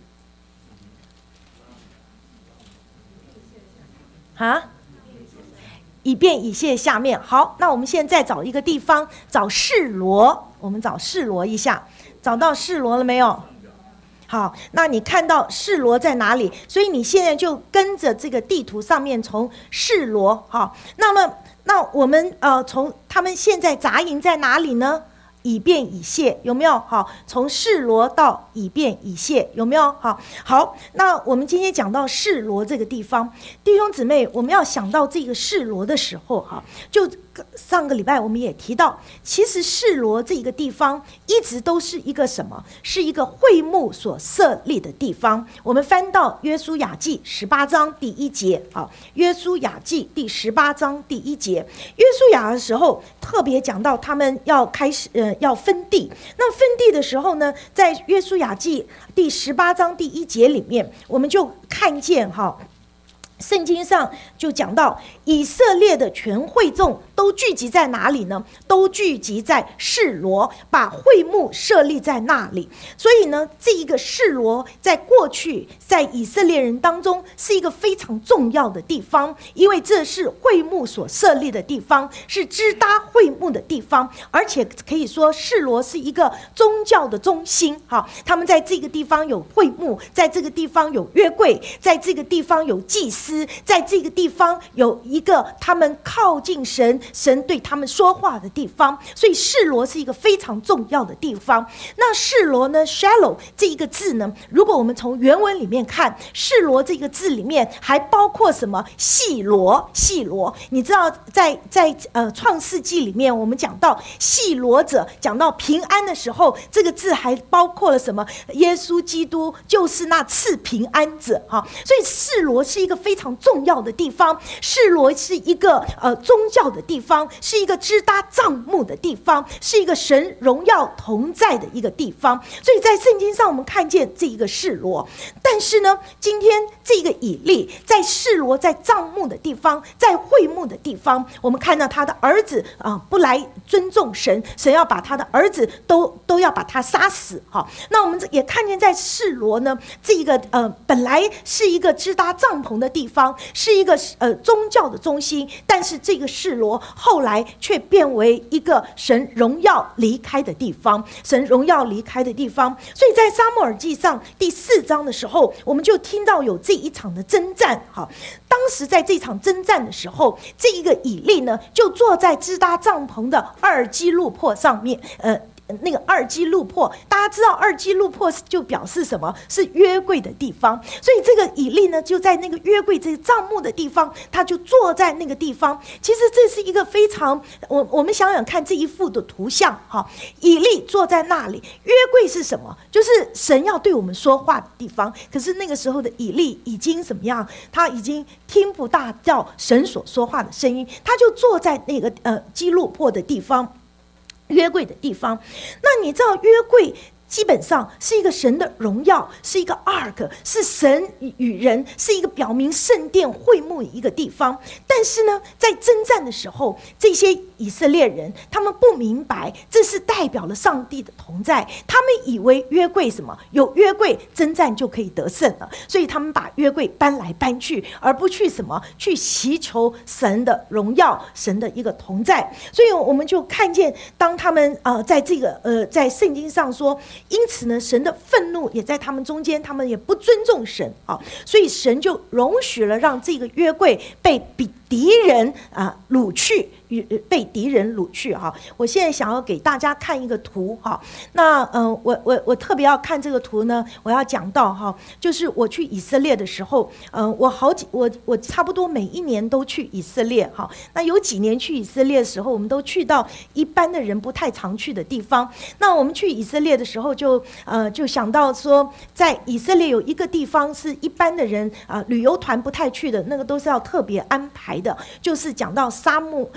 以便以谢下面。好，那我们现在找一个地方，找示罗。我们找示罗一下，找到示罗了没有？好，那你看到示罗在哪里？所以你现在就跟着这个地图上面从示罗。好，那我们从他们现在扎营在哪里呢？以便以谢，有没有？好，从示罗到以便以谢，有没有？好，那我们今天讲到示罗这个地方，弟兄姊妹，我们要想到这个示罗的时候，就上个礼拜我们也提到，其实示罗这个地方一直都是一个什么？是一个会幕所设立的地方。我们翻到约书亚记18章第1节。好，约书亚记第18章第1节，约书亚的时候特别讲到他们要开始要分地。那分地的时候呢，在约书亚记第18章第1节里面，我们就看见圣经上就讲到以色列的全会众都聚集在哪里呢？都聚集在示罗，把会幕设立在那里。所以呢，这一个示罗在过去在以色列人当中是一个非常重要的地方，因为这是会幕所设立的地方，是支搭会幕的地方，而且可以说示罗是一个宗教的中心。他们在这个地方有会幕，在这个地方有约柜，在这个地方有祭司，在这个地方有一个他们靠近神对他们说话的地方。所以示罗是一个非常重要的地方。那示罗呢 Shiloh 这一个字呢，如果我们从原文里面看，示罗这个字里面还包括什么？细罗。你知道在创世纪里面，我们讲到细罗者，讲到平安的时候，这个字还包括了什么？耶稣基督就是那赐平安者。所以示罗是一个非常常重要的地方。示罗是一个宗教的地方，是一个支搭帐幕的地方，是一个神荣耀同在的一个地方。所以在圣经上我们看见这一个示罗，但是呢，今天这个以利在示罗，在帐幕的地方，在会幕的地方，我们看到他的儿子不来尊重神，神要把他的儿子都要把他杀死。好，那我们也看见在示罗呢，这一个本来是一个支搭帐篷的地方，是一个宗教的中心，但是这个示罗后来却变为一个神荣耀离开的地方，神荣耀离开的地方。所以在撒母耳记上第4章的时候，我们就听到有这一场的征战。好，当时在这场征战的时候，这一个以利呢，就坐在支搭帐篷的二基路坡上面，那个二基路坡，大家知道二基路坡就表示什么？是约柜的地方。所以这个以利呢，就在那个约柜这个帐幕的地方，他就坐在那个地方。其实这是一个非常，我们想想看这一幅的图像哈，以利坐在那里，约柜是什么？就是神要对我们说话的地方。可是那个时候的以利已经怎么样？他已经听不到神所说话的声音，他就坐在那个基路坡的地方。约柜的地方，那你知道约柜基本上是一个神的荣耀，是一个 ark， 是神与人，是一个表明圣殿会幕的一个地方。但是呢，在征战的时候，这些以色列人他们不明白这是代表了上帝的同在，他们以为约柜什么，有约柜征战就可以得胜了，所以他们把约柜搬来搬去，而不去什么，去祈求神的荣耀，神的一个同在。所以我们就看见，当他们在这个在圣经上说，因此呢，神的愤怒也在他们中间，他们也不尊重神啊，所以神就容许了让这个约柜被敌人掳去，被敌人掳去哈。我现在想要给大家看一个图哈。那我特别要看这个图呢，我要讲到哈，就是我去以色列的时候，我差不多每一年都去以色列哈。那有几年去以色列的时候，我们都去到一般的人不太常去的地方。那我们去以色列的时候就想到说，在以色列有一个地方是一般的人旅游团不太去的，那个都是要特别安排的，就是讲到沙漠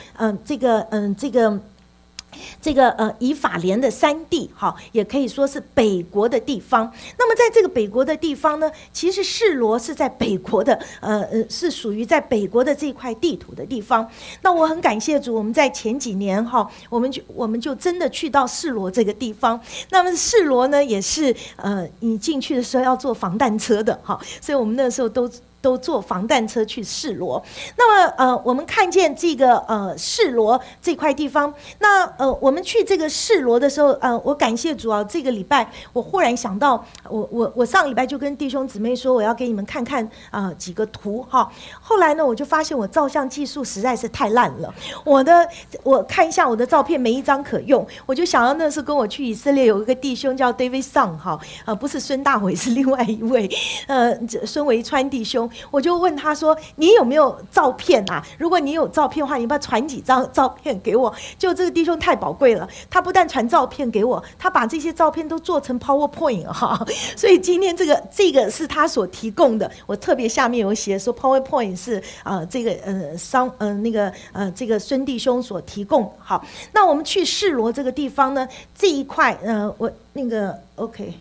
这个以法莲的山地哈，也可以说是北国的地方。那么在这个北国的地方呢，其实示罗是在北国的是属于在北国的这块地图的地方。那我很感谢主，我们在前几年哈，我们就真的去到示罗这个地方。那么示罗呢，也是你进去的时候要坐防弹车的哈，所以我们那时候都坐防弹车去示罗。那么我们看见这个示罗这块地方，那我们去这个示罗的时候，我感谢主啊，这个礼拜我忽然想到，我上礼拜就跟弟兄姊妹说，我要给你们看看几个图哈。后来呢，我就发现我照相技术实在是太烂了，我看一下我的照片，没一张可用。我就想到那时候跟我去以色列有一个弟兄叫 David Song 哈，不是孙大伟，是另外一位孙维川弟兄。我就问他说，你有没有照片啊？如果你有照片的话，你把传几张照片给我。就这个弟兄太宝贵了，他不但传照片给我，他把这些照片都做成 PowerPoint 哈。所以今天这个是他所提供的，我特别下面有写说 PowerPoint 是这个这个孙弟兄所提供。好，那我们去示罗这个地方呢，这一块我那个 OK。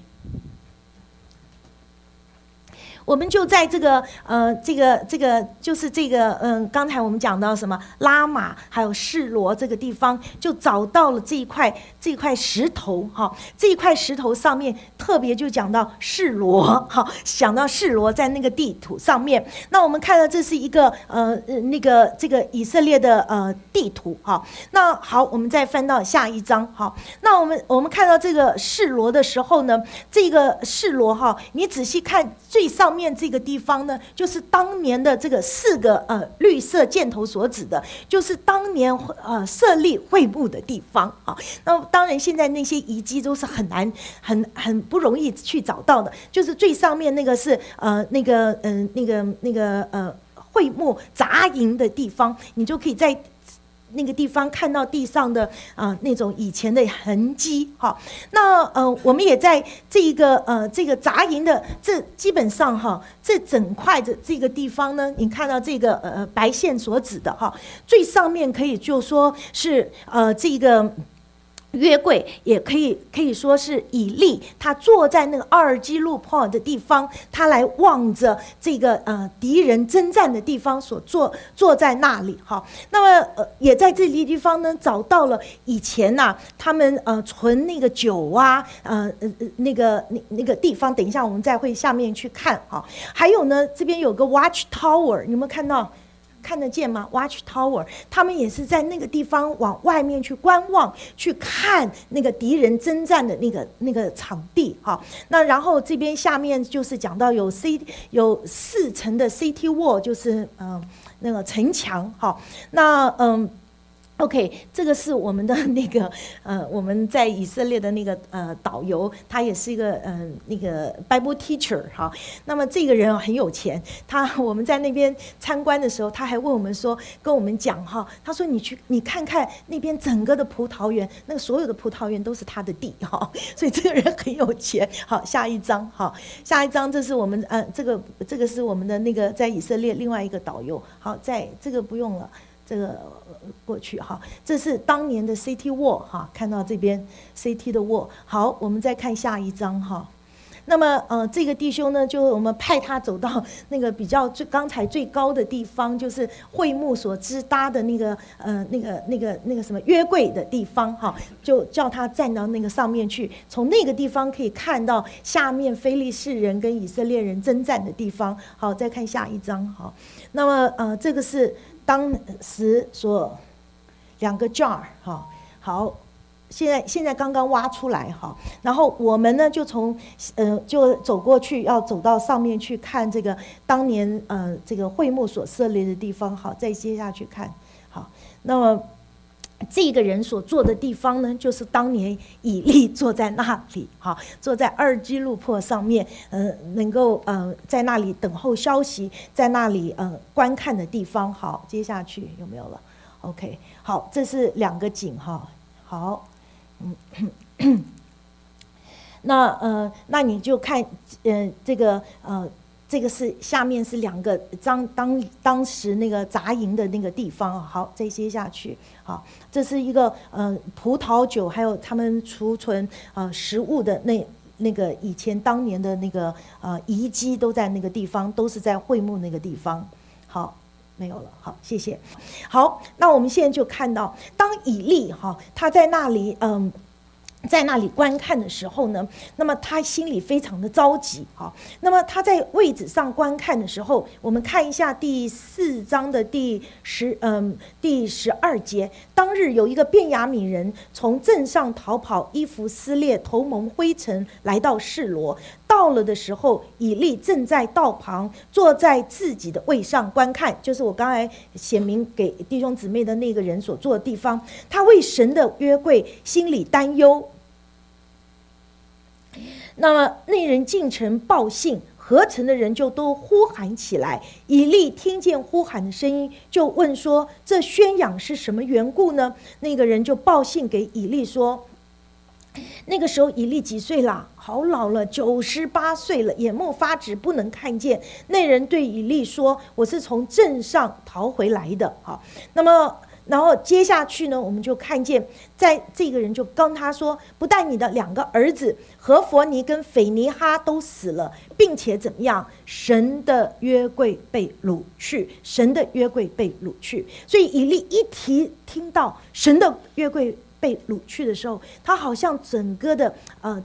我们就在这个就是这个刚才我们讲到什么拉玛还有示罗这个地方，就找到了这一块石头哈，这一块石头上面特别就讲到示罗哈，讲到示罗在那个地图上面。那我们看到这是一个这个以色列的地图哈。那好，我们再翻到下一章哈。那我们看到这个示罗的时候呢，这个示罗哈，你仔细看最上面这个地方呢，就是当年的这个4个绿色箭头所指的，就是当年设立会幕的地方啊。那当然现在那些遗迹都是很难很不容易去找到的，就是最上面那个是会幕杂营的地方，你就可以在那个地方看到地上的那种以前的痕迹哈。那我们也在这个杂营的这基本上哈，这整块的这个地方呢，你看到这个白线所指的哈，最上面可以就说是这个约柜，也可以说是以利，他坐在那个阿尔基路坡的地方，他来望着这个敌人征战的地方所坐在那里哈。那么也在这里地方呢找到了以前呐他们存那个酒啊那个地方，等一下我们再会下面去看哈。还有呢这边有个 Watch Tower， 你有没有看到？看得见吗 ？Watch Tower， 他们也是在那个地方往外面去观望，去看那个敌人征战的那个场地哈。那然后这边下面就是讲到有4层的 City Wall， 就是那个城墙哈。那OK， 这个是我们的那个我们在以色列的那个导游，他也是一个那个 Bible teacher 哈。那么这个人很有钱，我们在那边参观的时候，他还问我们说，跟我们讲哈，他说你看看那边整个的葡萄园，那个所有的葡萄园都是他的地哈，所以这个人很有钱。好，下一张哈，下一张这是我们这个是我们的那个在以色列另外一个导游。好，在这个不用了。这个过去哈，这是当年的 City Wall 哈，看到这边 City 的 Wall。好，我们再看下一张哈。那么这个弟兄呢，就我们派他走到那个比较刚才最高的地方，就是会幕所支搭的那个什么约柜的地方哈，就叫他站到那个上面去，从那个地方可以看到下面非利士人跟以色列人征战的地方。好，再看下一张哈。那么这个是当时所2个 jar 哈。好，现在刚刚挖出来哈，然后我们呢就就走过去，要走到上面去看这个当年这个会幕所设立的地方。好，再接下去看。好，那么这个人所坐的地方呢，就是当年以利坐在那里，哈，坐在阿尔基路坡上面，能够在那里等候消息，在那里观看的地方。好，接下去有没有了 ？OK， 好，这是2个景哈。好，那你就看这个是下面是2个当时那个杂营的那个地方。好，再接下去。好，这是一个葡萄酒，还有他们储存食物的那个以前当年的那个遗迹都在那个地方，都是在会幕那个地方。好，没有了。好，谢谢。好，那我们现在就看到，当以利哈他在那里在那里观看的时候呢，那么他心里非常的着急哈。那么他在位置上观看的时候，我们看一下第4章的第12节。当日有一个便雅悯人从镇上逃跑，衣服撕裂，头蒙灰尘，来到示罗。到了的时候，以利正在道旁，坐在自己的位上观看，就是我刚才写明给弟兄姊妹的那个人所坐的地方。他为神的约柜心里担忧。那么那人进城报信，合城的人就都呼喊起来。以利听见呼喊的声音，就问说：“这宣扬是什么缘故呢？”那个人就报信给以利说，那个时候以利几岁了？好老了，98岁了，眼目发直，不能看见。那人对以利说：“我是从镇上逃回来的。”好，那么然后接下去呢，我们就看见，在这个人就跟他说，不但你的2个儿子何弗尼跟斐尼哈都死了，并且怎么样，神的约柜被掳去，神的约柜被掳去。所以以利一听到神的约柜被掳去的时候，他好像整个的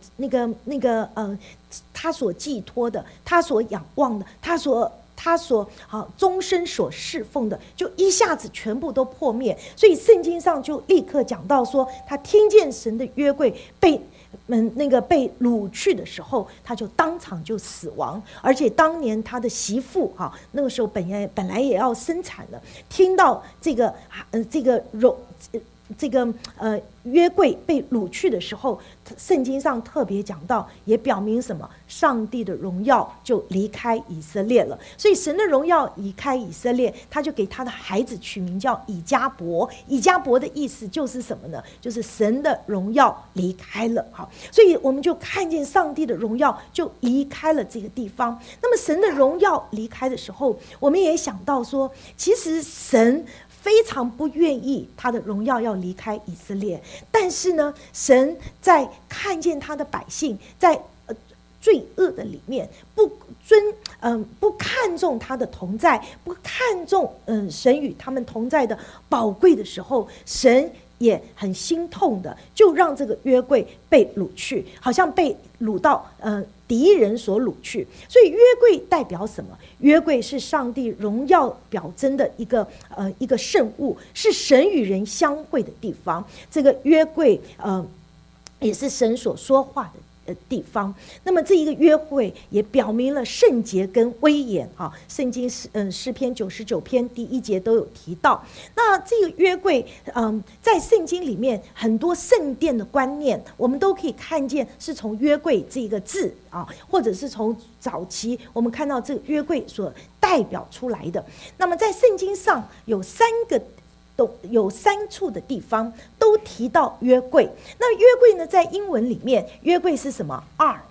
他所寄托的，他所仰望的，他所终身所侍奉的，就一下子全部都破灭。所以圣经上就立刻讲到说，他听见神的约柜被掳去的时候，他就当场就死亡。而且当年他的媳妇那个时候本来也要生产了，听到这个约柜被掳去的时候，圣经上特别讲到，也表明什么？上帝的荣耀就离开以色列了。所以神的荣耀离开以色列，他就给他的孩子取名叫以迦伯。以迦伯的意思就是什么呢？就是神的荣耀离开了。好，所以我们就看见上帝的荣耀就离开了这个地方。那么神的荣耀离开的时候，我们也想到说，其实神非常不愿意他的荣耀要离开以色列，但是呢，神在看见他的百姓在罪恶的里面不看重他的同在，不看重神与他们同在的宝贵的时候，神也很心痛的，就让这个约柜被掳去，好像被掳到敌人所掳去。所以约柜代表什么？约柜是上帝荣耀表征的一个圣物，是神与人相会的地方。这个约柜也是神所说话的地方。那么这一个约会也表明了圣洁跟威严啊，圣经诗篇99篇第1节都有提到。那这个约柜在圣经里面很多圣殿的观念，我们都可以看见是从约柜这个字啊，或者是从早期我们看到这个约柜所代表出来的。那么在圣经上有3处的地方都提到约柜。那约柜呢，在英文里面，约柜是什么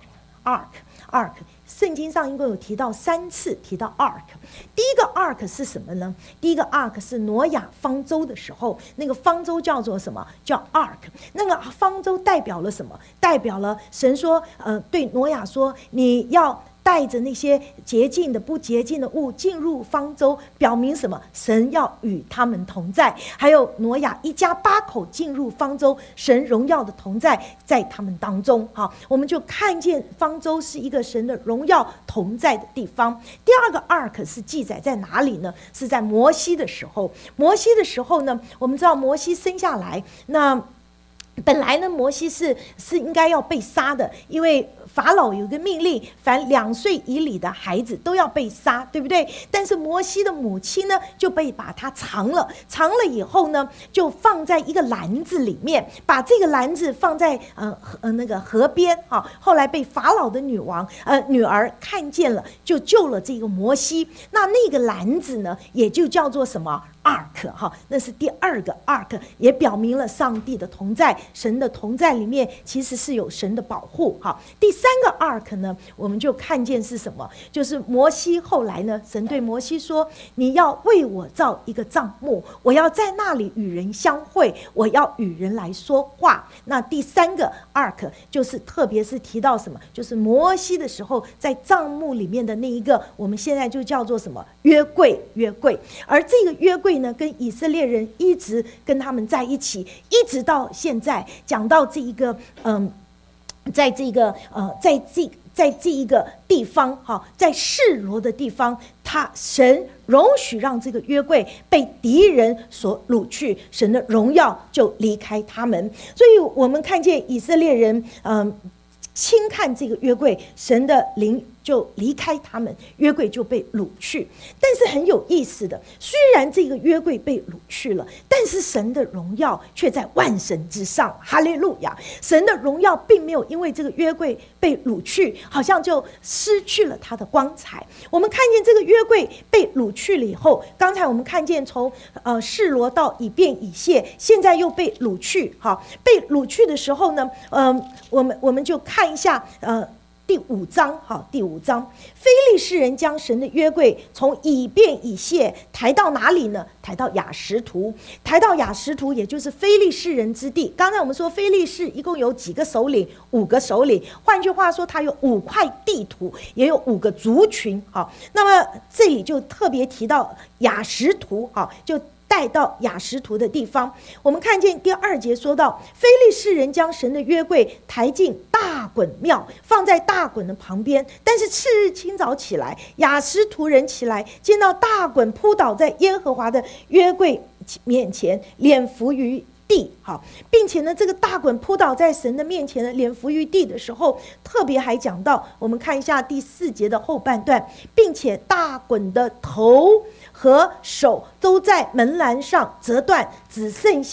？Ark。圣经上一共有提到3次提到 Ark。第一个 Ark 是什么呢？第一个 Ark 是挪亚方舟的时候，那个方舟叫做什么？叫 Ark。那个方舟代表了什么？代表了神说，对挪亚说，你要带着那些洁净的不洁净的物进入方舟，表明什么？神要与他们同在。还有挪亚一家8口进入方舟，神荣耀的同在在他们当中。好，我们就看见方舟是一个神的荣耀同在的地方。第二个 Ark 是记载在哪里呢？是在摩西的时候。摩西的时候呢，我们知道摩西生下来，那本来呢，摩西是应该要被杀的，因为法老有一个命令，凡2岁以里的孩子都要被杀，对不对？但是摩西的母亲呢，就把他藏了以后呢，就放在一个篮子里面，把这个篮子放在那个河边啊。后来被法老的女儿看见了，就救了这个摩西。那个篮子呢，也就叫做什么？Ark 哈，那是第2个 Ark， 也表明了上帝的同在，神的同在里面其实是有神的保护哈。第3个 Ark 呢，我们就看见是什么？就是摩西后来呢，神对摩西说：“你要为我造一个帐幕，我要在那里与人相会，我要与人来说话。”那第3个 Ark 就是特别是提到什么？就是摩西的时候在帐幕里面的那一个，我们现在就叫做什么？约柜。而这个约柜呢，跟以色列人一直跟他们在一起，一直到现在。讲到这一个在这一个地方在示罗的地方，神容许让这个约柜被敌人所掳去，神的荣耀就离开他们。所以我们看见以色列人轻看这个约柜，神的灵就离开他们，约柜就被掳去。但是很有意思的，虽然这个约柜被掳去了，但是神的荣耀却在万神之上。哈利路亚！神的荣耀并没有因为这个约柜被掳去，好像就失去了它的光彩。我们看见这个约柜被掳去了以后，刚才我们看见从示罗到以便以谢，现在又被掳去。被掳去的时候呢，我们就看一下第5章，第5章，非利士人将神的约柜从以便以谢抬到哪里呢？抬到亚实图，也就是非利士人之地。刚才我们说非利士一共有几个首领？5个首领。换句话说，它有5块地图，也有5个族群。那么这里就特别提到亚实图，就带到亚实图的地方。我们看见第2节说到，非利士人将神的约柜抬进大衮庙，放在大衮的旁边。但是次日清早起来，亚实图人起来，见到大衮扑倒在耶和华的约柜面前，脸伏于地。并且呢，这个大衮扑倒在神的面前的脸伏于地的时候，特别还讲到，我们看一下第4节的后半段，并且大衮的头和手都在门栏上折断，只剩下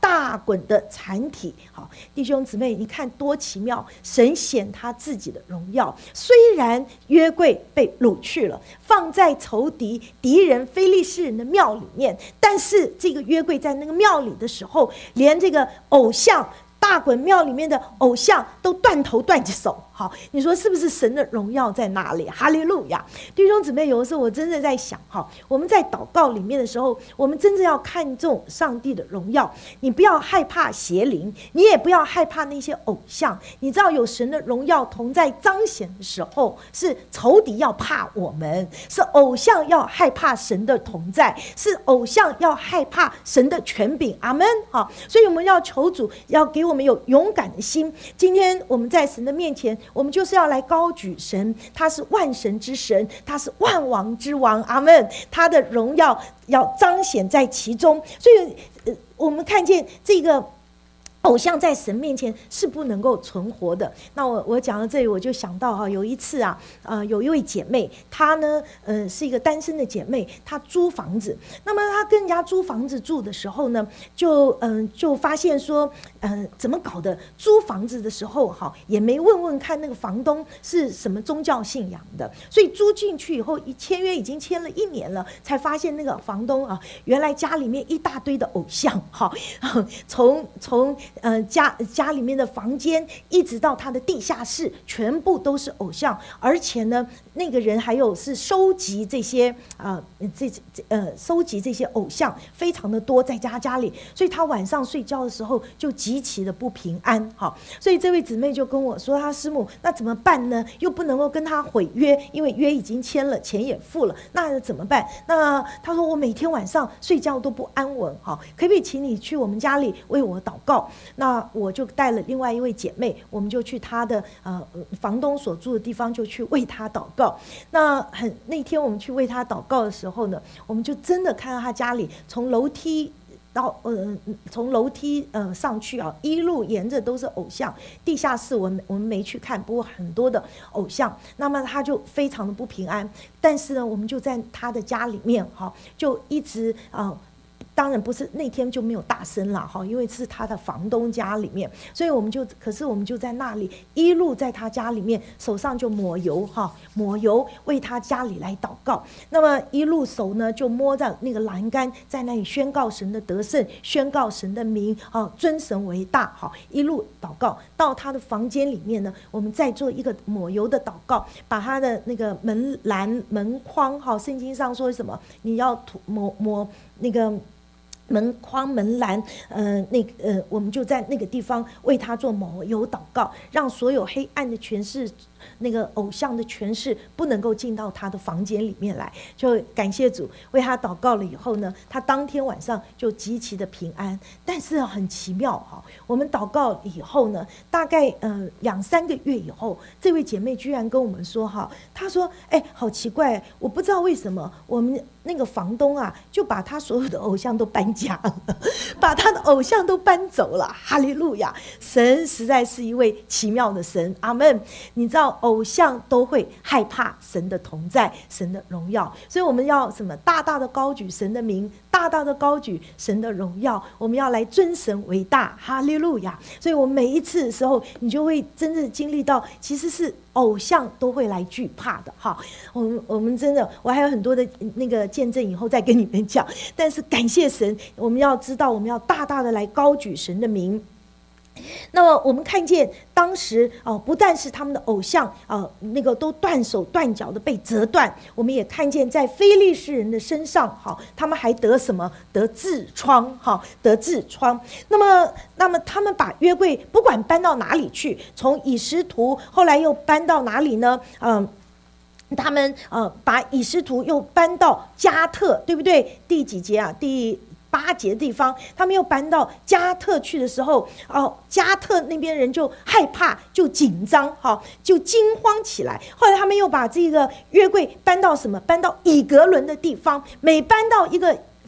大滚的残体。好，弟兄姊妹，你看多奇妙！神显他自己的荣耀。虽然约柜被掳去了，放在仇敌人非利士人的庙里面，但是这个约柜在那个庙里的时候，连这个偶像大滚庙里面的偶像都断头断手。好，你说是不是神的荣耀在哪里？哈利路亚！弟兄姊妹，有的时候我真的在想，我们在祷告里面的时候，我们真正要看重上帝的荣耀。你不要害怕邪灵，你也不要害怕那些偶像。你知道有神的荣耀同在彰显的时候，是仇敌要怕我们，是偶像要害怕神的同在，是偶像要害怕神的权柄。阿们。好，所以我们要求主要给我们有勇敢的心。今天我们在神的面前，我们就是要来高举神，他是万神之神，他是万王之王。阿们。他的荣耀要彰显在其中。所以我们看见这个偶像在神面前是不能够存活的。那我讲到这里，我就想到有一次有一位姐妹，她呢是一个单身的姐妹，她租房子。那么她跟人家租房子住的时候呢，就发现说怎么搞的？租房子的时候也没问看那个房东是什么宗教信仰的，所以租进去以后，签约已经签了1年了，才发现那个房东原来家里面一大堆的偶像从家里面的房间一直到他的地下室，全部都是偶像。而且呢，那个人还有是收集这些收集这些偶像，非常的多在家里，所以他晚上睡觉的时候就极其的不平安。所以这位姊妹就跟我说，她师母，那怎么办呢？又不能够跟他毁约，因为约已经签了，钱也付了，那怎么办？那他说我每天晚上睡觉都不安稳，可不可以请你去我们家里为我祷告？那我就带了另外一位姐妹，我们就去他的房东所住的地方，就去为他祷告。那天我们去为他祷告的时候呢，我们就真的看到他家里从楼梯上去一路沿着都是偶像。地下室我们没去看，不过很多的偶像。那么他就非常的不平安。但是呢，我们就在他的家里面就一直当然不是那天就没有大声了因为是他的房东家里面，所以我们就在那里一路在他家里面，手上就抹油为他家里来祷告。那么一路手呢就摸着那个栏杆，在那里宣告神的得胜，宣告神的名尊神为大一路祷告到他的房间里面呢，我们再做一个抹油的祷告，把他的那个门栏门框圣经上说什么？你要抹那个门框门栏我们就在那个地方为他做抹油祷告，让所有黑暗的权势，那个偶像的权势不能够进到他的房间里面来。就感谢主，为他祷告了以后呢，他当天晚上就极其的平安。但是很奇妙我们祷告以后呢，大概2-3个月以后，这位姐妹居然跟我们说她说好奇怪，我不知道为什么我们那个房东就把他所有的偶像都搬家了，把他的偶像都搬走了。哈利路亚！神实在是一位奇妙的神。阿们。你知道偶像都会害怕神的同在，神的荣耀，所以我们要什么？大大的高举神的名，大大的高举神的荣耀，我们要来尊神为大。哈利路亚！所以我们每一次的时候，你就会真正经历到，其实是偶像都会来惧怕的我们真的，我还有很多的那个见证，以后再跟你们讲。但是感谢神，我们要知道，我们要大大的来高举神的名。那么我们看见当时不但是他们的偶像那个都断手断脚的被折断，我们也看见在非利士人的身上他们还得什么？得痔疮得痔疮。那么他们把约柜不管搬到哪里去，从以实图后来又搬到哪里呢？他们把以实图又搬到加特，对不对？第几节第8节的地方，他们又搬到加特去的时候，加特那边人就害怕，就紧张，就惊慌起来。后来他们又把这个约柜搬到什么？搬到以格伦的地方。每搬到一个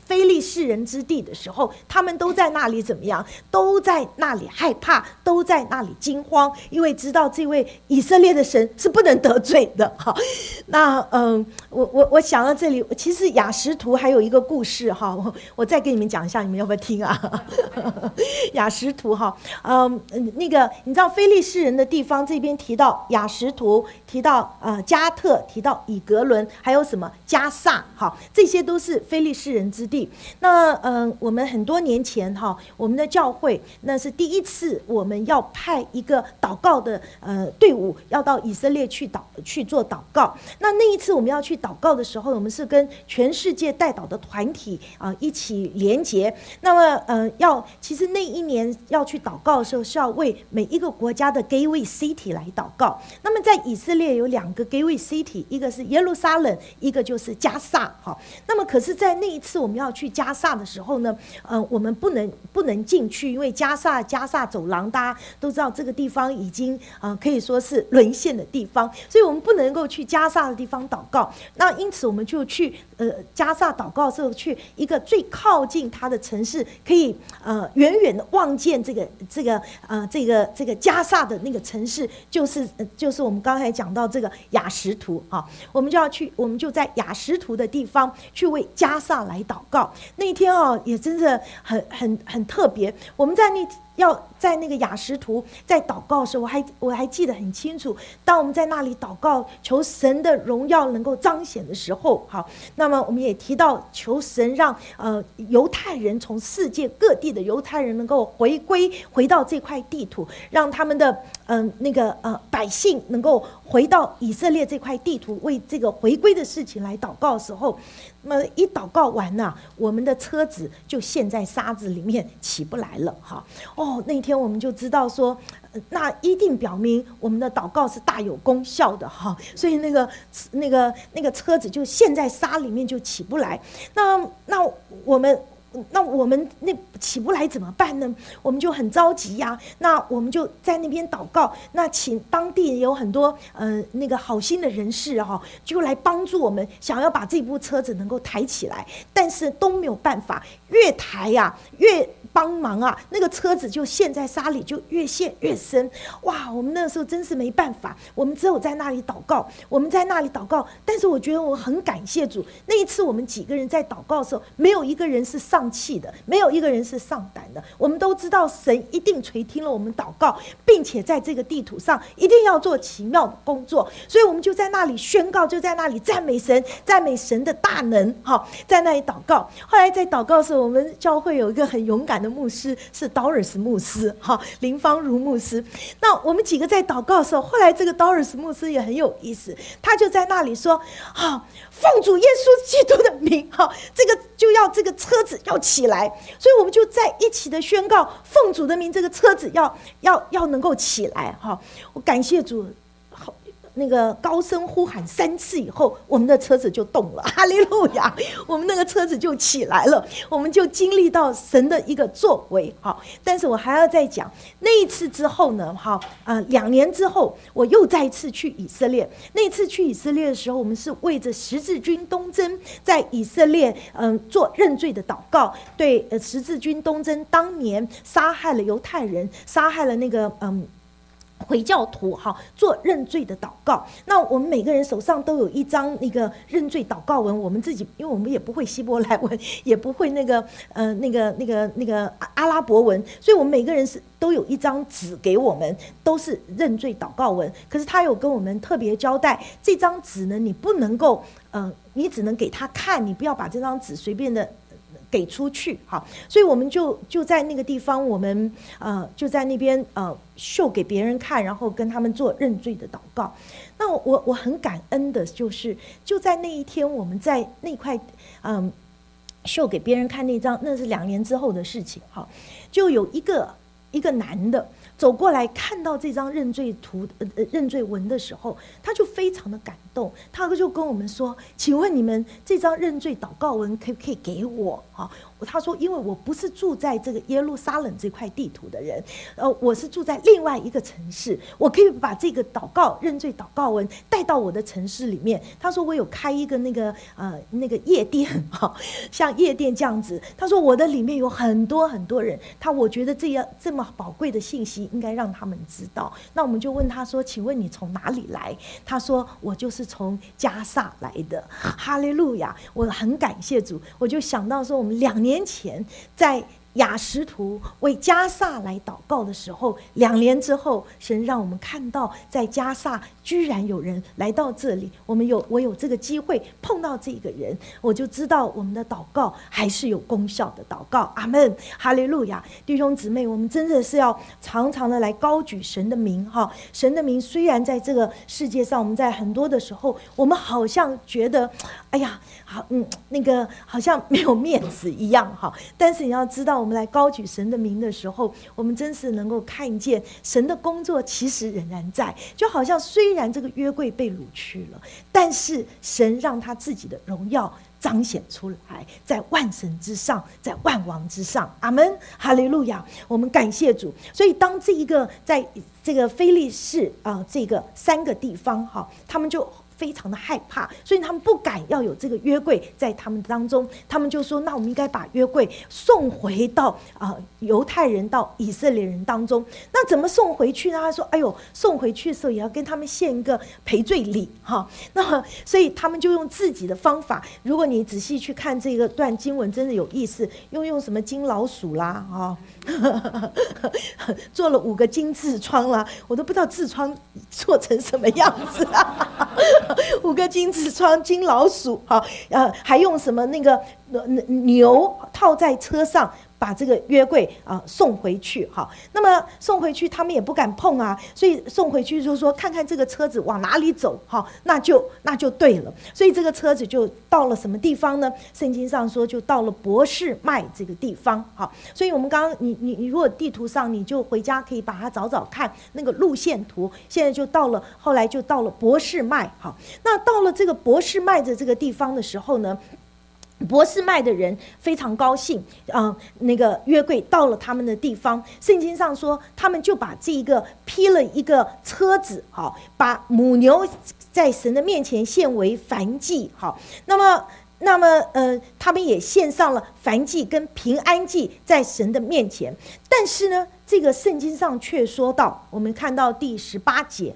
非利士人之地的时候，他们都在那里怎么样？都在那里害怕，都在那里惊慌，因为知道这位以色列的神是不能得罪的。哈，那我想到这里，其实雅什图还有一个故事哈，我再给你们讲一下，你们要不要听啊？雅什图哈，那个你知道非利士人的地方，这边提到雅什图，提到加特，提到以格伦，还有什么加萨，好，这些都是非利士人之地。那我们很多年前哈，我们的教会那是第一次，我们要派一个祷告的队伍，要到以色列去做祷告。那一次我们要去祷告的时候，我们是跟全世界代祷的团体一起连结。那么其实那一年要去祷告的时候，是要为每一个国家的 Gateway City 来祷告。那么在以色列有2个 Gateway City， 一个是耶路撒冷，一个就是加萨。好，那么可是在那一次我们要去加萨的时候呢，我们不能进去，因为加萨走廊大家都知道这个地方已经可以说是沦陷的地方，所以我们不能够去加萨的地方祷告。那因此我们就去加萨祷告的时候，去一个最靠近它的城市，可以远远的望见这个加萨的那个城市，就是我们刚才讲到这个雅什图啊，我们就在雅什图的地方去为加萨来祷告。那一天也真的很特别，我们要在那个雅什图在祷告的时候，我还记得很清楚。当我们在那里祷告，求神的荣耀能够彰显的时候，好，那么我们也提到求神让犹太人从世界各地的犹太人能够回到这块地图，让他们的百姓能够回到以色列这块地图，为这个回归的事情来祷告的时候，那么一祷告完了，我们的车子就陷在沙子里面起不来了。哈，那天我们就知道说，那一定表明我们的祷告是大有功效的哈，所以那个车子就陷在沙里面就起不来。那我们起不来怎么办呢？我们就很着急呀。那我们就在那边祷告，那请当地有很多好心的人士哈，就来帮助我们，想要把这部车子能够抬起来，但是都没有办法，越抬呀越帮忙啊，那个车子就陷在沙里，就越陷越深。哇，我们那时候真是没办法，我们只有在那里祷告。但是我觉得我很感谢主，那一次我们几个人在祷告的时候，没有一个人是丧气的，没有一个人是丧胆的。我们都知道神一定垂听了我们祷告，并且在这个地图上一定要做奇妙的工作，所以我们就在那里宣告，就在那里赞美神的大能。好，在那里祷告。后来在祷告的时候，我们教会有一个很勇敢的牧师，是道尔斯牧师，林芳如牧师。那我们几个在祷告的时候，后来这个道尔斯牧师也很有意思，他就在那里说，奉主耶稣基督的名，这个就要这个车子要起来。所以我们就在一起的宣告，奉主的名，这个车子要能够起来。我感谢主，那个高声呼喊3次以后，我们的车子就动了，哈利路亚！我们那个车子就起来了，我们就经历到神的一个作为。好，但是我还要再讲，那一次之后呢，2年之后，我又再一次去以色列。那一次去以色列的时候，我们是为着十字军东征，在以色列做认罪的祷告，对十字军东征当年杀害了犹太人，杀害了那个回教徒做认罪的祷告。那我们每个人手上都有一张那个认罪祷告文，我们自己因为我们也不会希伯来文，也不会那个阿拉伯文，所以我们每个人都有一张纸给我们，都是认罪祷告文。可是他有跟我们特别交代，这张纸呢，你不能够你只能给他看，你不要把这张纸随便的给出去。好，所以我们就在那个地方，我们就在那边秀给别人看，然后跟他们做认罪的祷告。那我很感恩的就是就在那一天，我们在那块秀给别人看那张，那是2年之后的事情。好，就有一个男的走过来，看到这张认罪文的时候，他就非常的感动，他就跟我们说，请问你们这张认罪祷告文可不可以给我？ 他说因为我不是住在这个耶路撒冷这块地图的人，我是住在另外一个城市，我可以把这个祷告认罪祷告文带到我的城市里面。他说我有开一个那个夜店像夜店这样子。他说我的里面有很多很多人，我觉得这么宝贵的信息应该让他们知道。那我们就问他说，请问你从哪里来？他说我就是从加萨来的。哈利路亚，我很感谢主。我就想到说，我们2年前在雅什图为加萨来祷告的时候，2年之后，神让我们看到在加萨居然有人来到这里。我有这个机会碰到这个人，我就知道我们的祷告还是有功效的祷告。阿们，哈利路亚！弟兄姊妹，我们真的是要常常的来高举神的名哈。神的名虽然在这个世界上，我们在很多的时候，我们好像觉得，哎呀，那个好像没有面子一样哈。但是你要知道，我们来高举神的名的时候，我们真是能够看见神的工作其实仍然在。就好像虽然这个约柜被掳去了，但是神让他自己的荣耀彰显出来，在万神之上，在万王之上。阿们，哈利路亚！我们感谢主。所以当这一个在这个非利士这个3个地方他们就非常的害怕，所以他们不敢要有这个约柜在他们当中。他们就说，那我们应该把约柜送回到犹太人到以色列人当中。那怎么送回去呢？他说，哎呦，送回去的时候也要跟他们献一个赔罪礼那么所以他们就用自己的方法。如果你仔细去看这个段经文，真的有意思，用什么金老鼠啦做了5个金痔疮啦，我都不知道痔疮做成什么样子5个金痔疮、金老鼠还用什么那个牛套在车上，把这个约柜送回去那么送回去他们也不敢碰所以送回去就说看看这个车子往哪里走那就对了。所以这个车子就到了什么地方呢？圣经上说就到了伯示麦这个地方所以我们刚刚你如果地图上你就回家可以把它找找看那个路线图。现在就到了，后来就到了伯示麦那到了这个伯示麦的这个地方的时候呢，伯示麦的人非常高兴那个约柜到了他们的地方。圣经上说他们就把这一个劈了一个车子把母牛在神的面前献为燔祭那么他们也献上了燔祭跟平安祭在神的面前。但是呢，这个圣经上却说到，我们看到第18节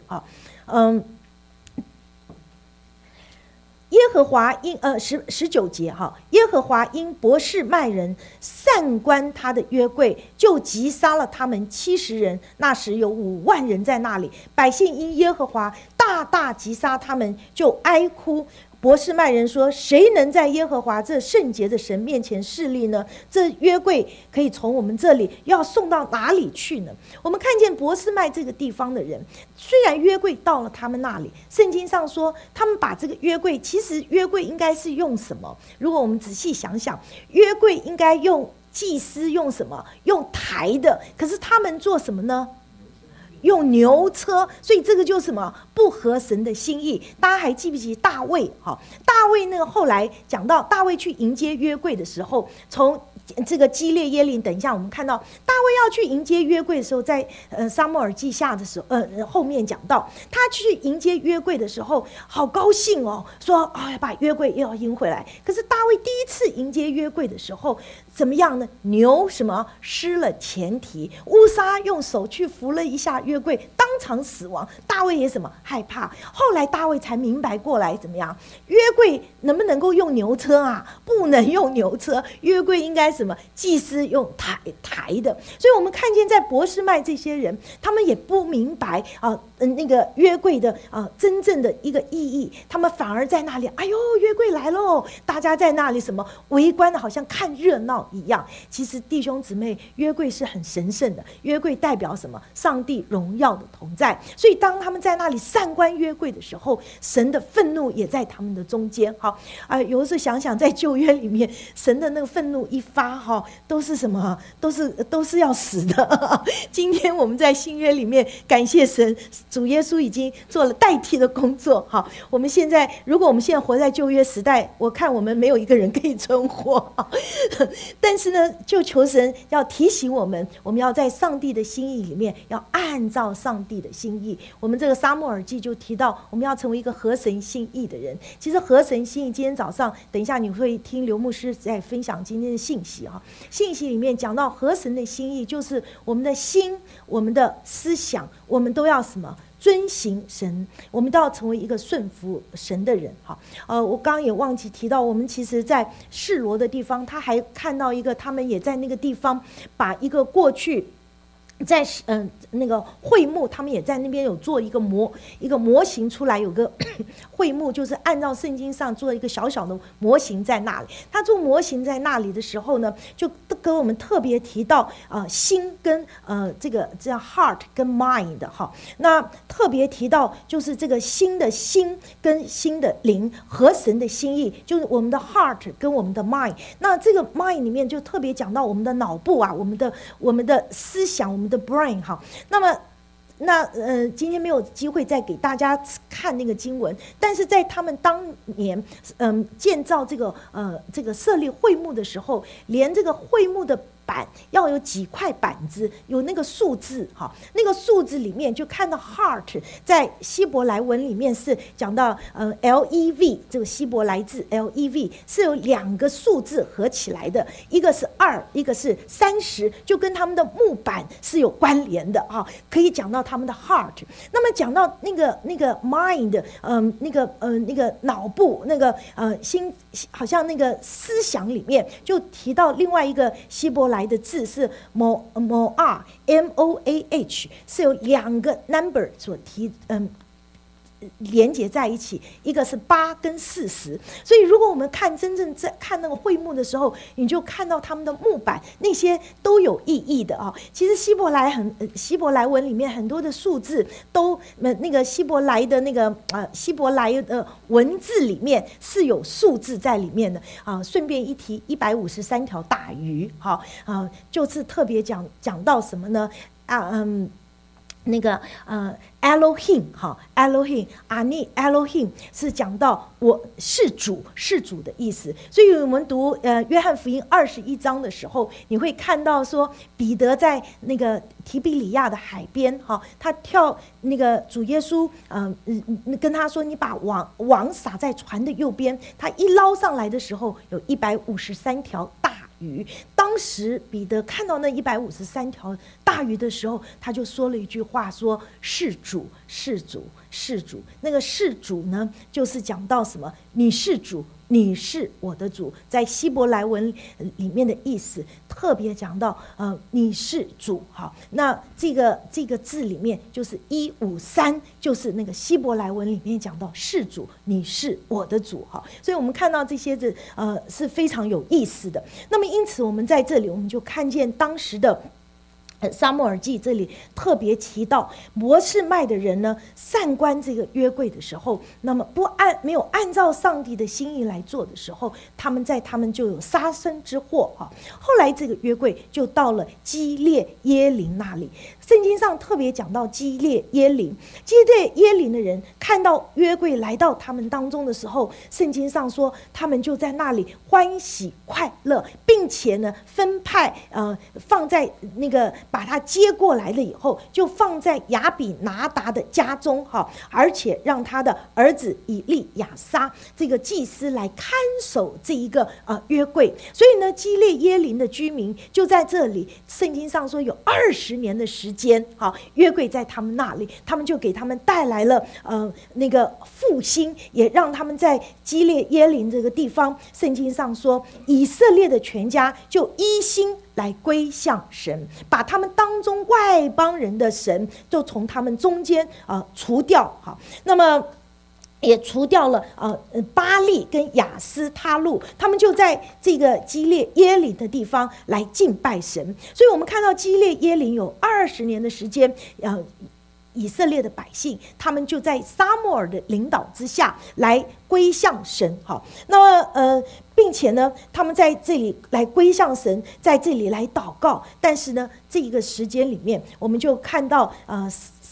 耶和华因19节耶和华因伯示麦人擅观他的约柜，就击杀了他们70人。那时有5万人在那里，百姓因耶和华大大击杀他们，就哀哭。伯示麦人说，谁能在耶和华这圣洁的神面前侍立呢？这约柜可以从我们这里要送到哪里去呢？我们看见伯示麦这个地方的人，虽然约柜到了他们那里，圣经上说他们把这个约柜，其实约柜应该是用什么？如果我们仔细想想，约柜应该用祭司用什么？用抬的，可是他们做什么呢？用牛车。所以这个就是什么？不合神的心意。大家还记不记大卫大卫那个后来讲到大卫去迎接约柜的时候，从这个基列耶琳，等一下我们看到大卫要去迎接约柜的时候，在撒母耳记下的时候后面讲到他去迎接约柜的时候好高兴说把约柜又要迎回来。可是大卫第一次迎接约柜的时候怎么样呢？牛什么失了前蹄，乌撒用手去扶了一下约柜，当场死亡。大卫也什么害怕。后来大卫才明白过来，怎么样？约柜能不能够用牛车不能用牛车，约柜应该什么？祭司用抬的。所以我们看见在伯示麦这些人，他们也不明白那个约柜的真正的一个意义，他们反而在那里，哎呦，约柜来喽！大家在那里什么围观的，好像看热闹一样。其实弟兄姊妹，约柜是很神圣的，约柜代表什么？上帝荣耀的同在。所以当他们在那里散观约柜的时候，神的愤怒也在他们的中间。有的时候想想，在旧约里面，神的那个愤怒一发都是什么？都是要死的。今天我们在新约里面，感谢神，主耶稣已经做了代替的工作。我们现在如果我们现在活在旧约时代，我看我们没有一个人可以存活。但是呢，就求神要提醒我们，我们要在上帝的心意里面，要按照上帝的心意。我们这个撒母耳记就提到，我们要成为一个合神心意的人。其实合神心意，今天早上等一下你会听刘牧师在分享今天的信息哈。信息里面讲到合神的心意，就是我们的心、我们的思想，我们都要什么？遵行神，我们都要成为一个顺服神的人。好，我刚刚也忘记提到，我们其实在示罗的地方，他还看到一个，他们也在那个地方把一个过去在那个会幕，他们也在那边有做一个模型出来，有个会幕，就是按照圣经上做一个小小的模型在那里。他做模型在那里的时候呢，就跟我们特别提到心跟这个叫 heart 跟 mind 哈。那特别提到就是这个心的心跟心的灵合神的心意，就是我们的 heart 跟我们的 mind。那这个 mind 里面就特别讲到我们的脑部啊，我们的思想，我们的 brain 哈。那今天没有机会再给大家看那个经文，但是在他们当年建造这个设立会幕的时候，连这个会幕的板要有几块板子，有那个数字哈，那个数字里面就看到 heart 在希伯来文里面是讲到lev 这个希伯来字 lev 是有2个数字合起来的，一个是2，一个是30，就跟他们的木板是有关联的啊，可以讲到他们的 heart。那么讲到那个 mind， 那个脑部那个心，好像那个思想里面就提到另外一个希伯来的字是 moah， 是有2个 number 所连接在一起，一个是8跟40。所以如果我们真正在看那个会幕的时候，你就看到他们的木板那些都有意义的啊。其实希伯来文里面很多的数字都那个希伯来的那个希伯来的文字里面是有数字在里面的啊。顺便一提，153条大鱼，好就是特别讲到什么呢？那个Elohim 哈 Elohim Elohim 是讲到我是主的意思。所以我们读约翰福音21章的时候，你会看到说彼得在那个提比里亚的海边哈，他跳那个主耶稣跟他说，你把网撒在船的右边。他一捞上来的时候，有153条大鱼。当时彼得看到那153条大鱼的时候，他就说了一句话，说是主。那个是主呢，就是讲到什么？你是主，你是我的主。在希伯来文里面的意思特别讲到你是主。好，那这个字里面就是153，就是那个希伯来文里面讲到是主，你是我的主。好，所以我们看到这些字是非常有意思的。那么因此我们在这里我们就看见当时的撒母耳记这里特别提到，伯示麦的人呢，擅观这个约柜的时候，那么没有按照上帝的心意来做的时候，他们就有杀身之祸啊。后来这个约柜就到了基列耶琳那里。圣经上特别讲到基列耶琳的人看到约柜来到他们当中的时候，圣经上说他们就在那里欢喜快乐，并且呢分派放在那个把他接过来了以后，就放在亚比拿达的家中哈，而且让他的儿子以利亚撒这个祭司来看守这一个约柜。所以呢，基列耶琳的居民就在这里，圣经上说有20年的时间，好，约柜在他们那里，他们就给他们带来了那个复兴，也让他们在基列耶琳这个地方，圣经上说以色列的全家就一心来归向神，把他们当中外邦人的神就从他们中间除掉。好，那么也除掉了巴力跟亚斯他路，他们就在这个基列耶琳的地方来敬拜神。所以我们看到基列耶琳有20年的时间，以色列的百姓他们就在撒母耳的领导之下来归向神。好，那么并且呢他们在这里来归向神，在这里来祷告。但是呢这一个时间里面，我们就看到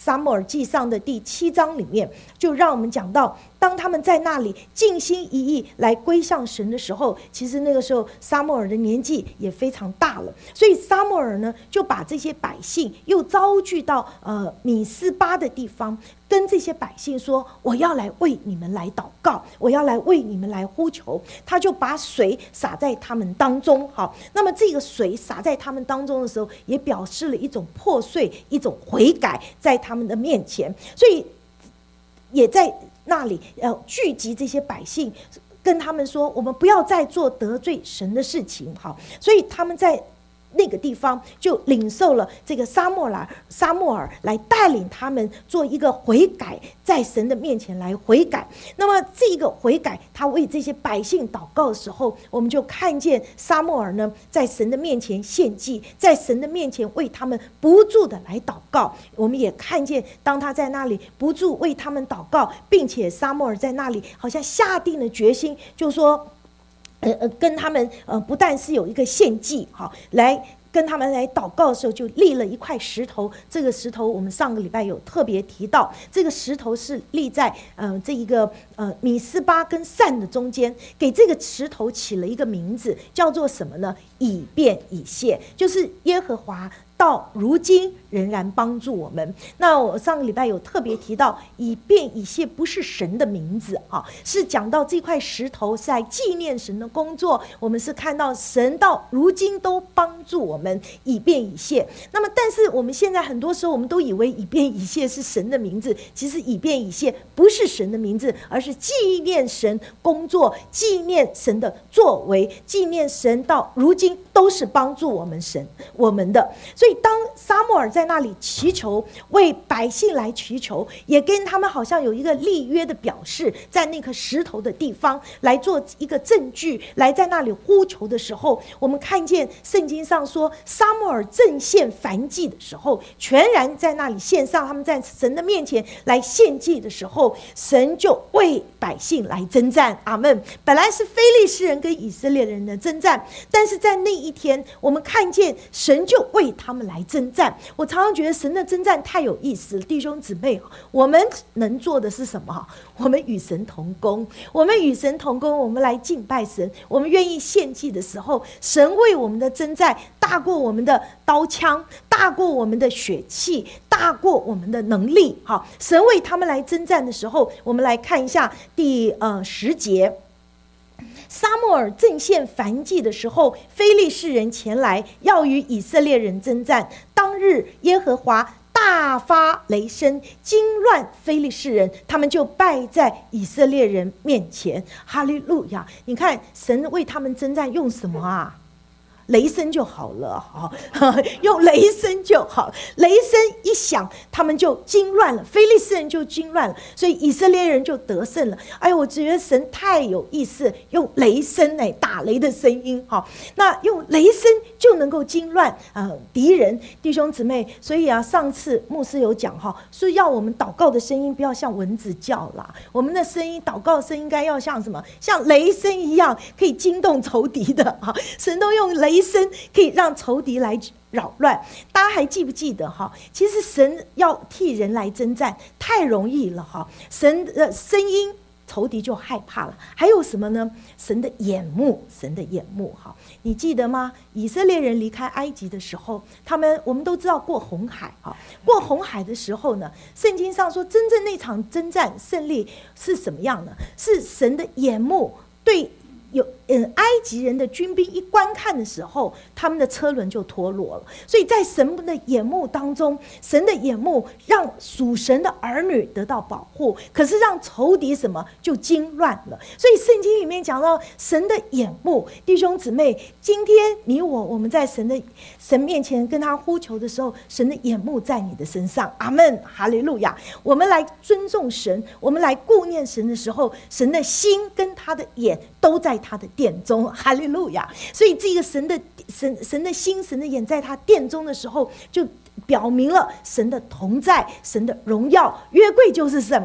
撒母耳记上的第7章里面，就让我们讲到，当他们在那里尽心一意来归向神的时候，其实那个时候撒母耳的年纪也非常大了，所以撒母耳呢就把这些百姓又招聚到米斯巴的地方，跟这些百姓说，我要来为你们来祷告，我要来为你们来呼求。他就把水洒在他们当中。好，那么这个水洒在他们当中的时候，也表示了一种破碎，一种悔改在他们的面前，所以也在那里聚集这些百姓，跟他们说，我们不要再做得罪神的事情。好，所以他们在那个地方就领受了这个撒母耳来带领他们做一个悔改，在神的面前来悔改。那么这个悔改，他为这些百姓祷告的时候，我们就看见撒母耳呢在神的面前献祭，在神的面前为他们不住的来祷告。我们也看见当他在那里不住为他们祷告，并且撒母耳在那里好像下定了决心，就说跟他们不但是有一个献祭，好，来跟他们来祷告的时候，就立了一块石头。这个石头我们上个礼拜有特别提到，这个石头是立在这一个米斯巴跟散的中间，给这个石头起了一个名字，叫做什么呢？以便以谢，就是耶和华到如今仍然帮助我们。那我上个礼拜有特别提到，以便以谢不是神的名字啊，是讲到这块石头是在纪念神的工作。我们是看到神到如今都帮助我们，以便以谢。那么但是我们现在很多时候我们都以为以便以谢是神的名字，其实以便以谢不是神的名字，而是纪念神工作，纪念神的作为，纪念神到如今都是帮助我们的。所以当撒母耳在那里祈求，为百姓来祈求，也跟他们好像有一个立约的表示，在那颗石头的地方来做一个证据，来在那里呼求的时候，我们看见圣经上说，撒母耳正献燔祭的时候，全然在那里献上，他们在神的面前来献祭的时候，神就为百姓来征战。阿们。本来是非利士人跟以色列人的征战，但是在那一天我们看见神就为他们来征战。我常常觉得神的征战太有意思了，弟兄姊妹，我们能做的是什么？我们与神同工，我们与神同工，我们来敬拜神，我们愿意献祭的时候，神为我们的征战大过我们的刀枪，大过我们的血气，大过我们的能力。好，神为他们来征战的时候，我们来看一下第10节。撒母耳正献燔祭的时候，非利士人前来要与以色列人征战。当日耶和华大发雷声，惊乱非利士人，他们就败在以色列人面前。哈利路亚！你看神为他们征战用什么啊？雷声就好了，用雷声就好，雷声一响，他们就惊乱了，非利士人就惊乱了，所以以色列人就得胜了。哎，我觉得神太有意思，用雷声打雷的声音，那用雷声就能够惊乱敌人。弟兄姊妹，所以上次牧师有讲说要我们祷告的声音不要像蚊子叫啦，我们的声音，祷告的声音应该要像什么？像雷声一样，可以惊动仇敌的。神都用雷声可以让仇敌来扰乱。大家还记不记得其实神要替人来征战太容易了神的声音仇敌就害怕了。还有什么呢？神的眼目，神的眼目你记得吗？以色列人离开埃及的时候，我们都知道过红海过红海的时候呢，圣经上说真正那场征战胜利是什么样呢？是神的眼目对埃及人的军兵一观看的时候，他们的车轮就脱落了。所以在神的眼目当中，神的眼目让属神的儿女得到保护，可是让仇敌什么就惊乱了。所以圣经里面讲到神的眼目，弟兄姊妹，今天你我们在神面前跟他呼求的时候，神的眼目在你的身上。阿们，哈利路亚。我们来尊重神，我们来顾念神的时候，神的心跟他的眼都在他的殿中。哈利路亚。所以这个神的心，神的眼在他殿中的时候，就表明了神的同在，神的荣耀。约柜就是什么？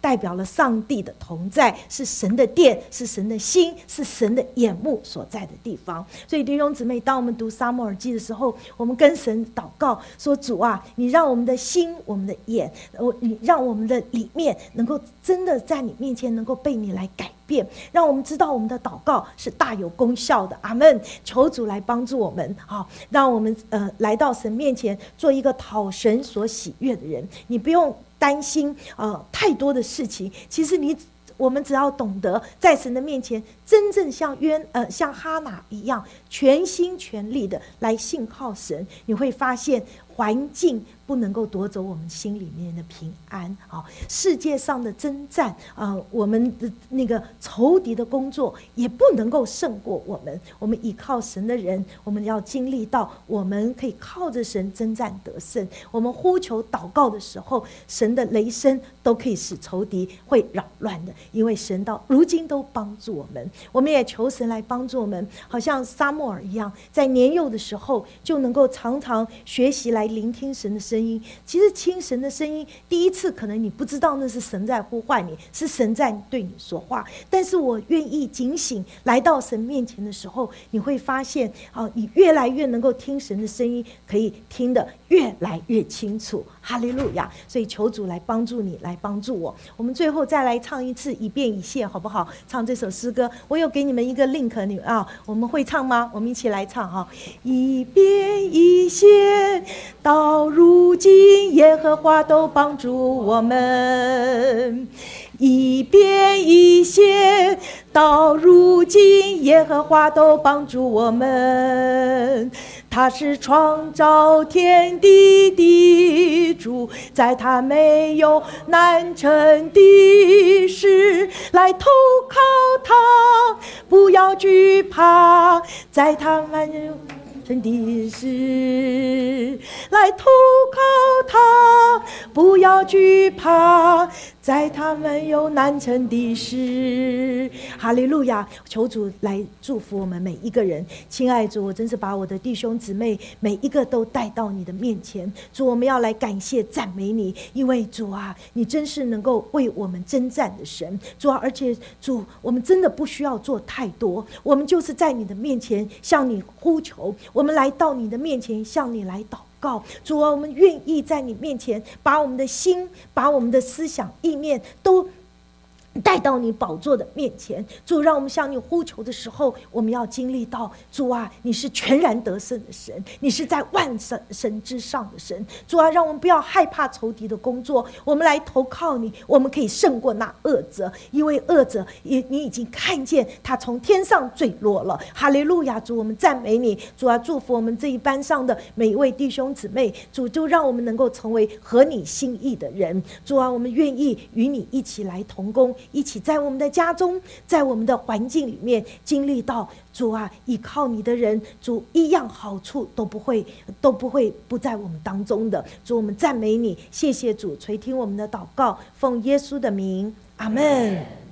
代表了上帝的同在，是神的殿，是神的心，是神的眼目所在的地方。所以弟兄姊妹，当我们读撒母耳记的时候，我们跟神祷告说，主啊，你让我们的心，我们的眼，你让我们的里面能够真的在你面前能够被你来改变，让我们知道我们的祷告是大有功效的。阿们。求主来帮助我们，好，让我们来到神面前，做一个讨神所喜悦的人。你不用担心太多的事情，其实我们只要懂得在神的面前真正像哈拿一样全心全力的来信靠神，你会发现环境不能够夺走我们心里面的平安。世界上的征战我们的那个仇敌的工作也不能够胜过我们。我们依靠神的人，我们要经历到我们可以靠着神征战得胜。我们呼求祷告的时候，神的雷声都可以使仇敌会扰乱的，因为神到如今都帮助我们。我们也求神来帮助我们，好像撒母耳一样，在年幼的时候就能够常常学习来聆听神的声音。其实听神的声音，第一次可能你不知道那是神在呼唤你，是神在对你说话，但是我愿意警醒来到神面前的时候，你会发现你越来越能够听神的声音，可以听得越来越清楚。哈利路亚。所以求主来帮助你，来帮助我。我们最后再来唱一次一遍一谢，好不好？唱这首诗歌，我有给你们一个 link， 我们会唱吗？我们一起来唱一遍一谢，到如今耶和华都帮助我们。一遍一谢，到如今耶和华都帮助我们。他是创造天地的主，在他没有难成的事，来投靠他，不要惧怕，在他没有成的事，来投靠他，不要惧怕，在他们有难成的事。哈利路亚。求主来祝福我们每一个人。亲爱的主，我真是把我的弟兄姊妹每一个都带到你的面前。主，我们要来感谢赞美你，因为主啊，你真是能够为我们征战的神。主啊，而且主，我们真的不需要做太多，我们就是在你的面前向你呼求，我们来到你的面前向你来祷告。主啊，我们愿意在你面前把我们的心，把我们的思想意念都带到你宝座的面前。主，让我们向你呼求的时候，我们要经历到，主啊，你是全然得胜的神，你是在万神之上的神。主啊，让我们不要害怕仇敌的工作，我们来投靠你，我们可以胜过那恶者，因为恶者你已经看见他从天上坠落了。哈利路亚。主，我们赞美你。主啊，祝福我们这一班上的每一位弟兄姊妹。主，就让我们能够成为合你心意的人。主啊，我们愿意与你一起来同工，一起在我们的家中，在我们的环境里面经历到，主啊，依靠你的人，主一样好处都不会不在我们当中的。主，我们赞美你，谢谢主垂听我们的祷告，奉耶稣的名，阿们。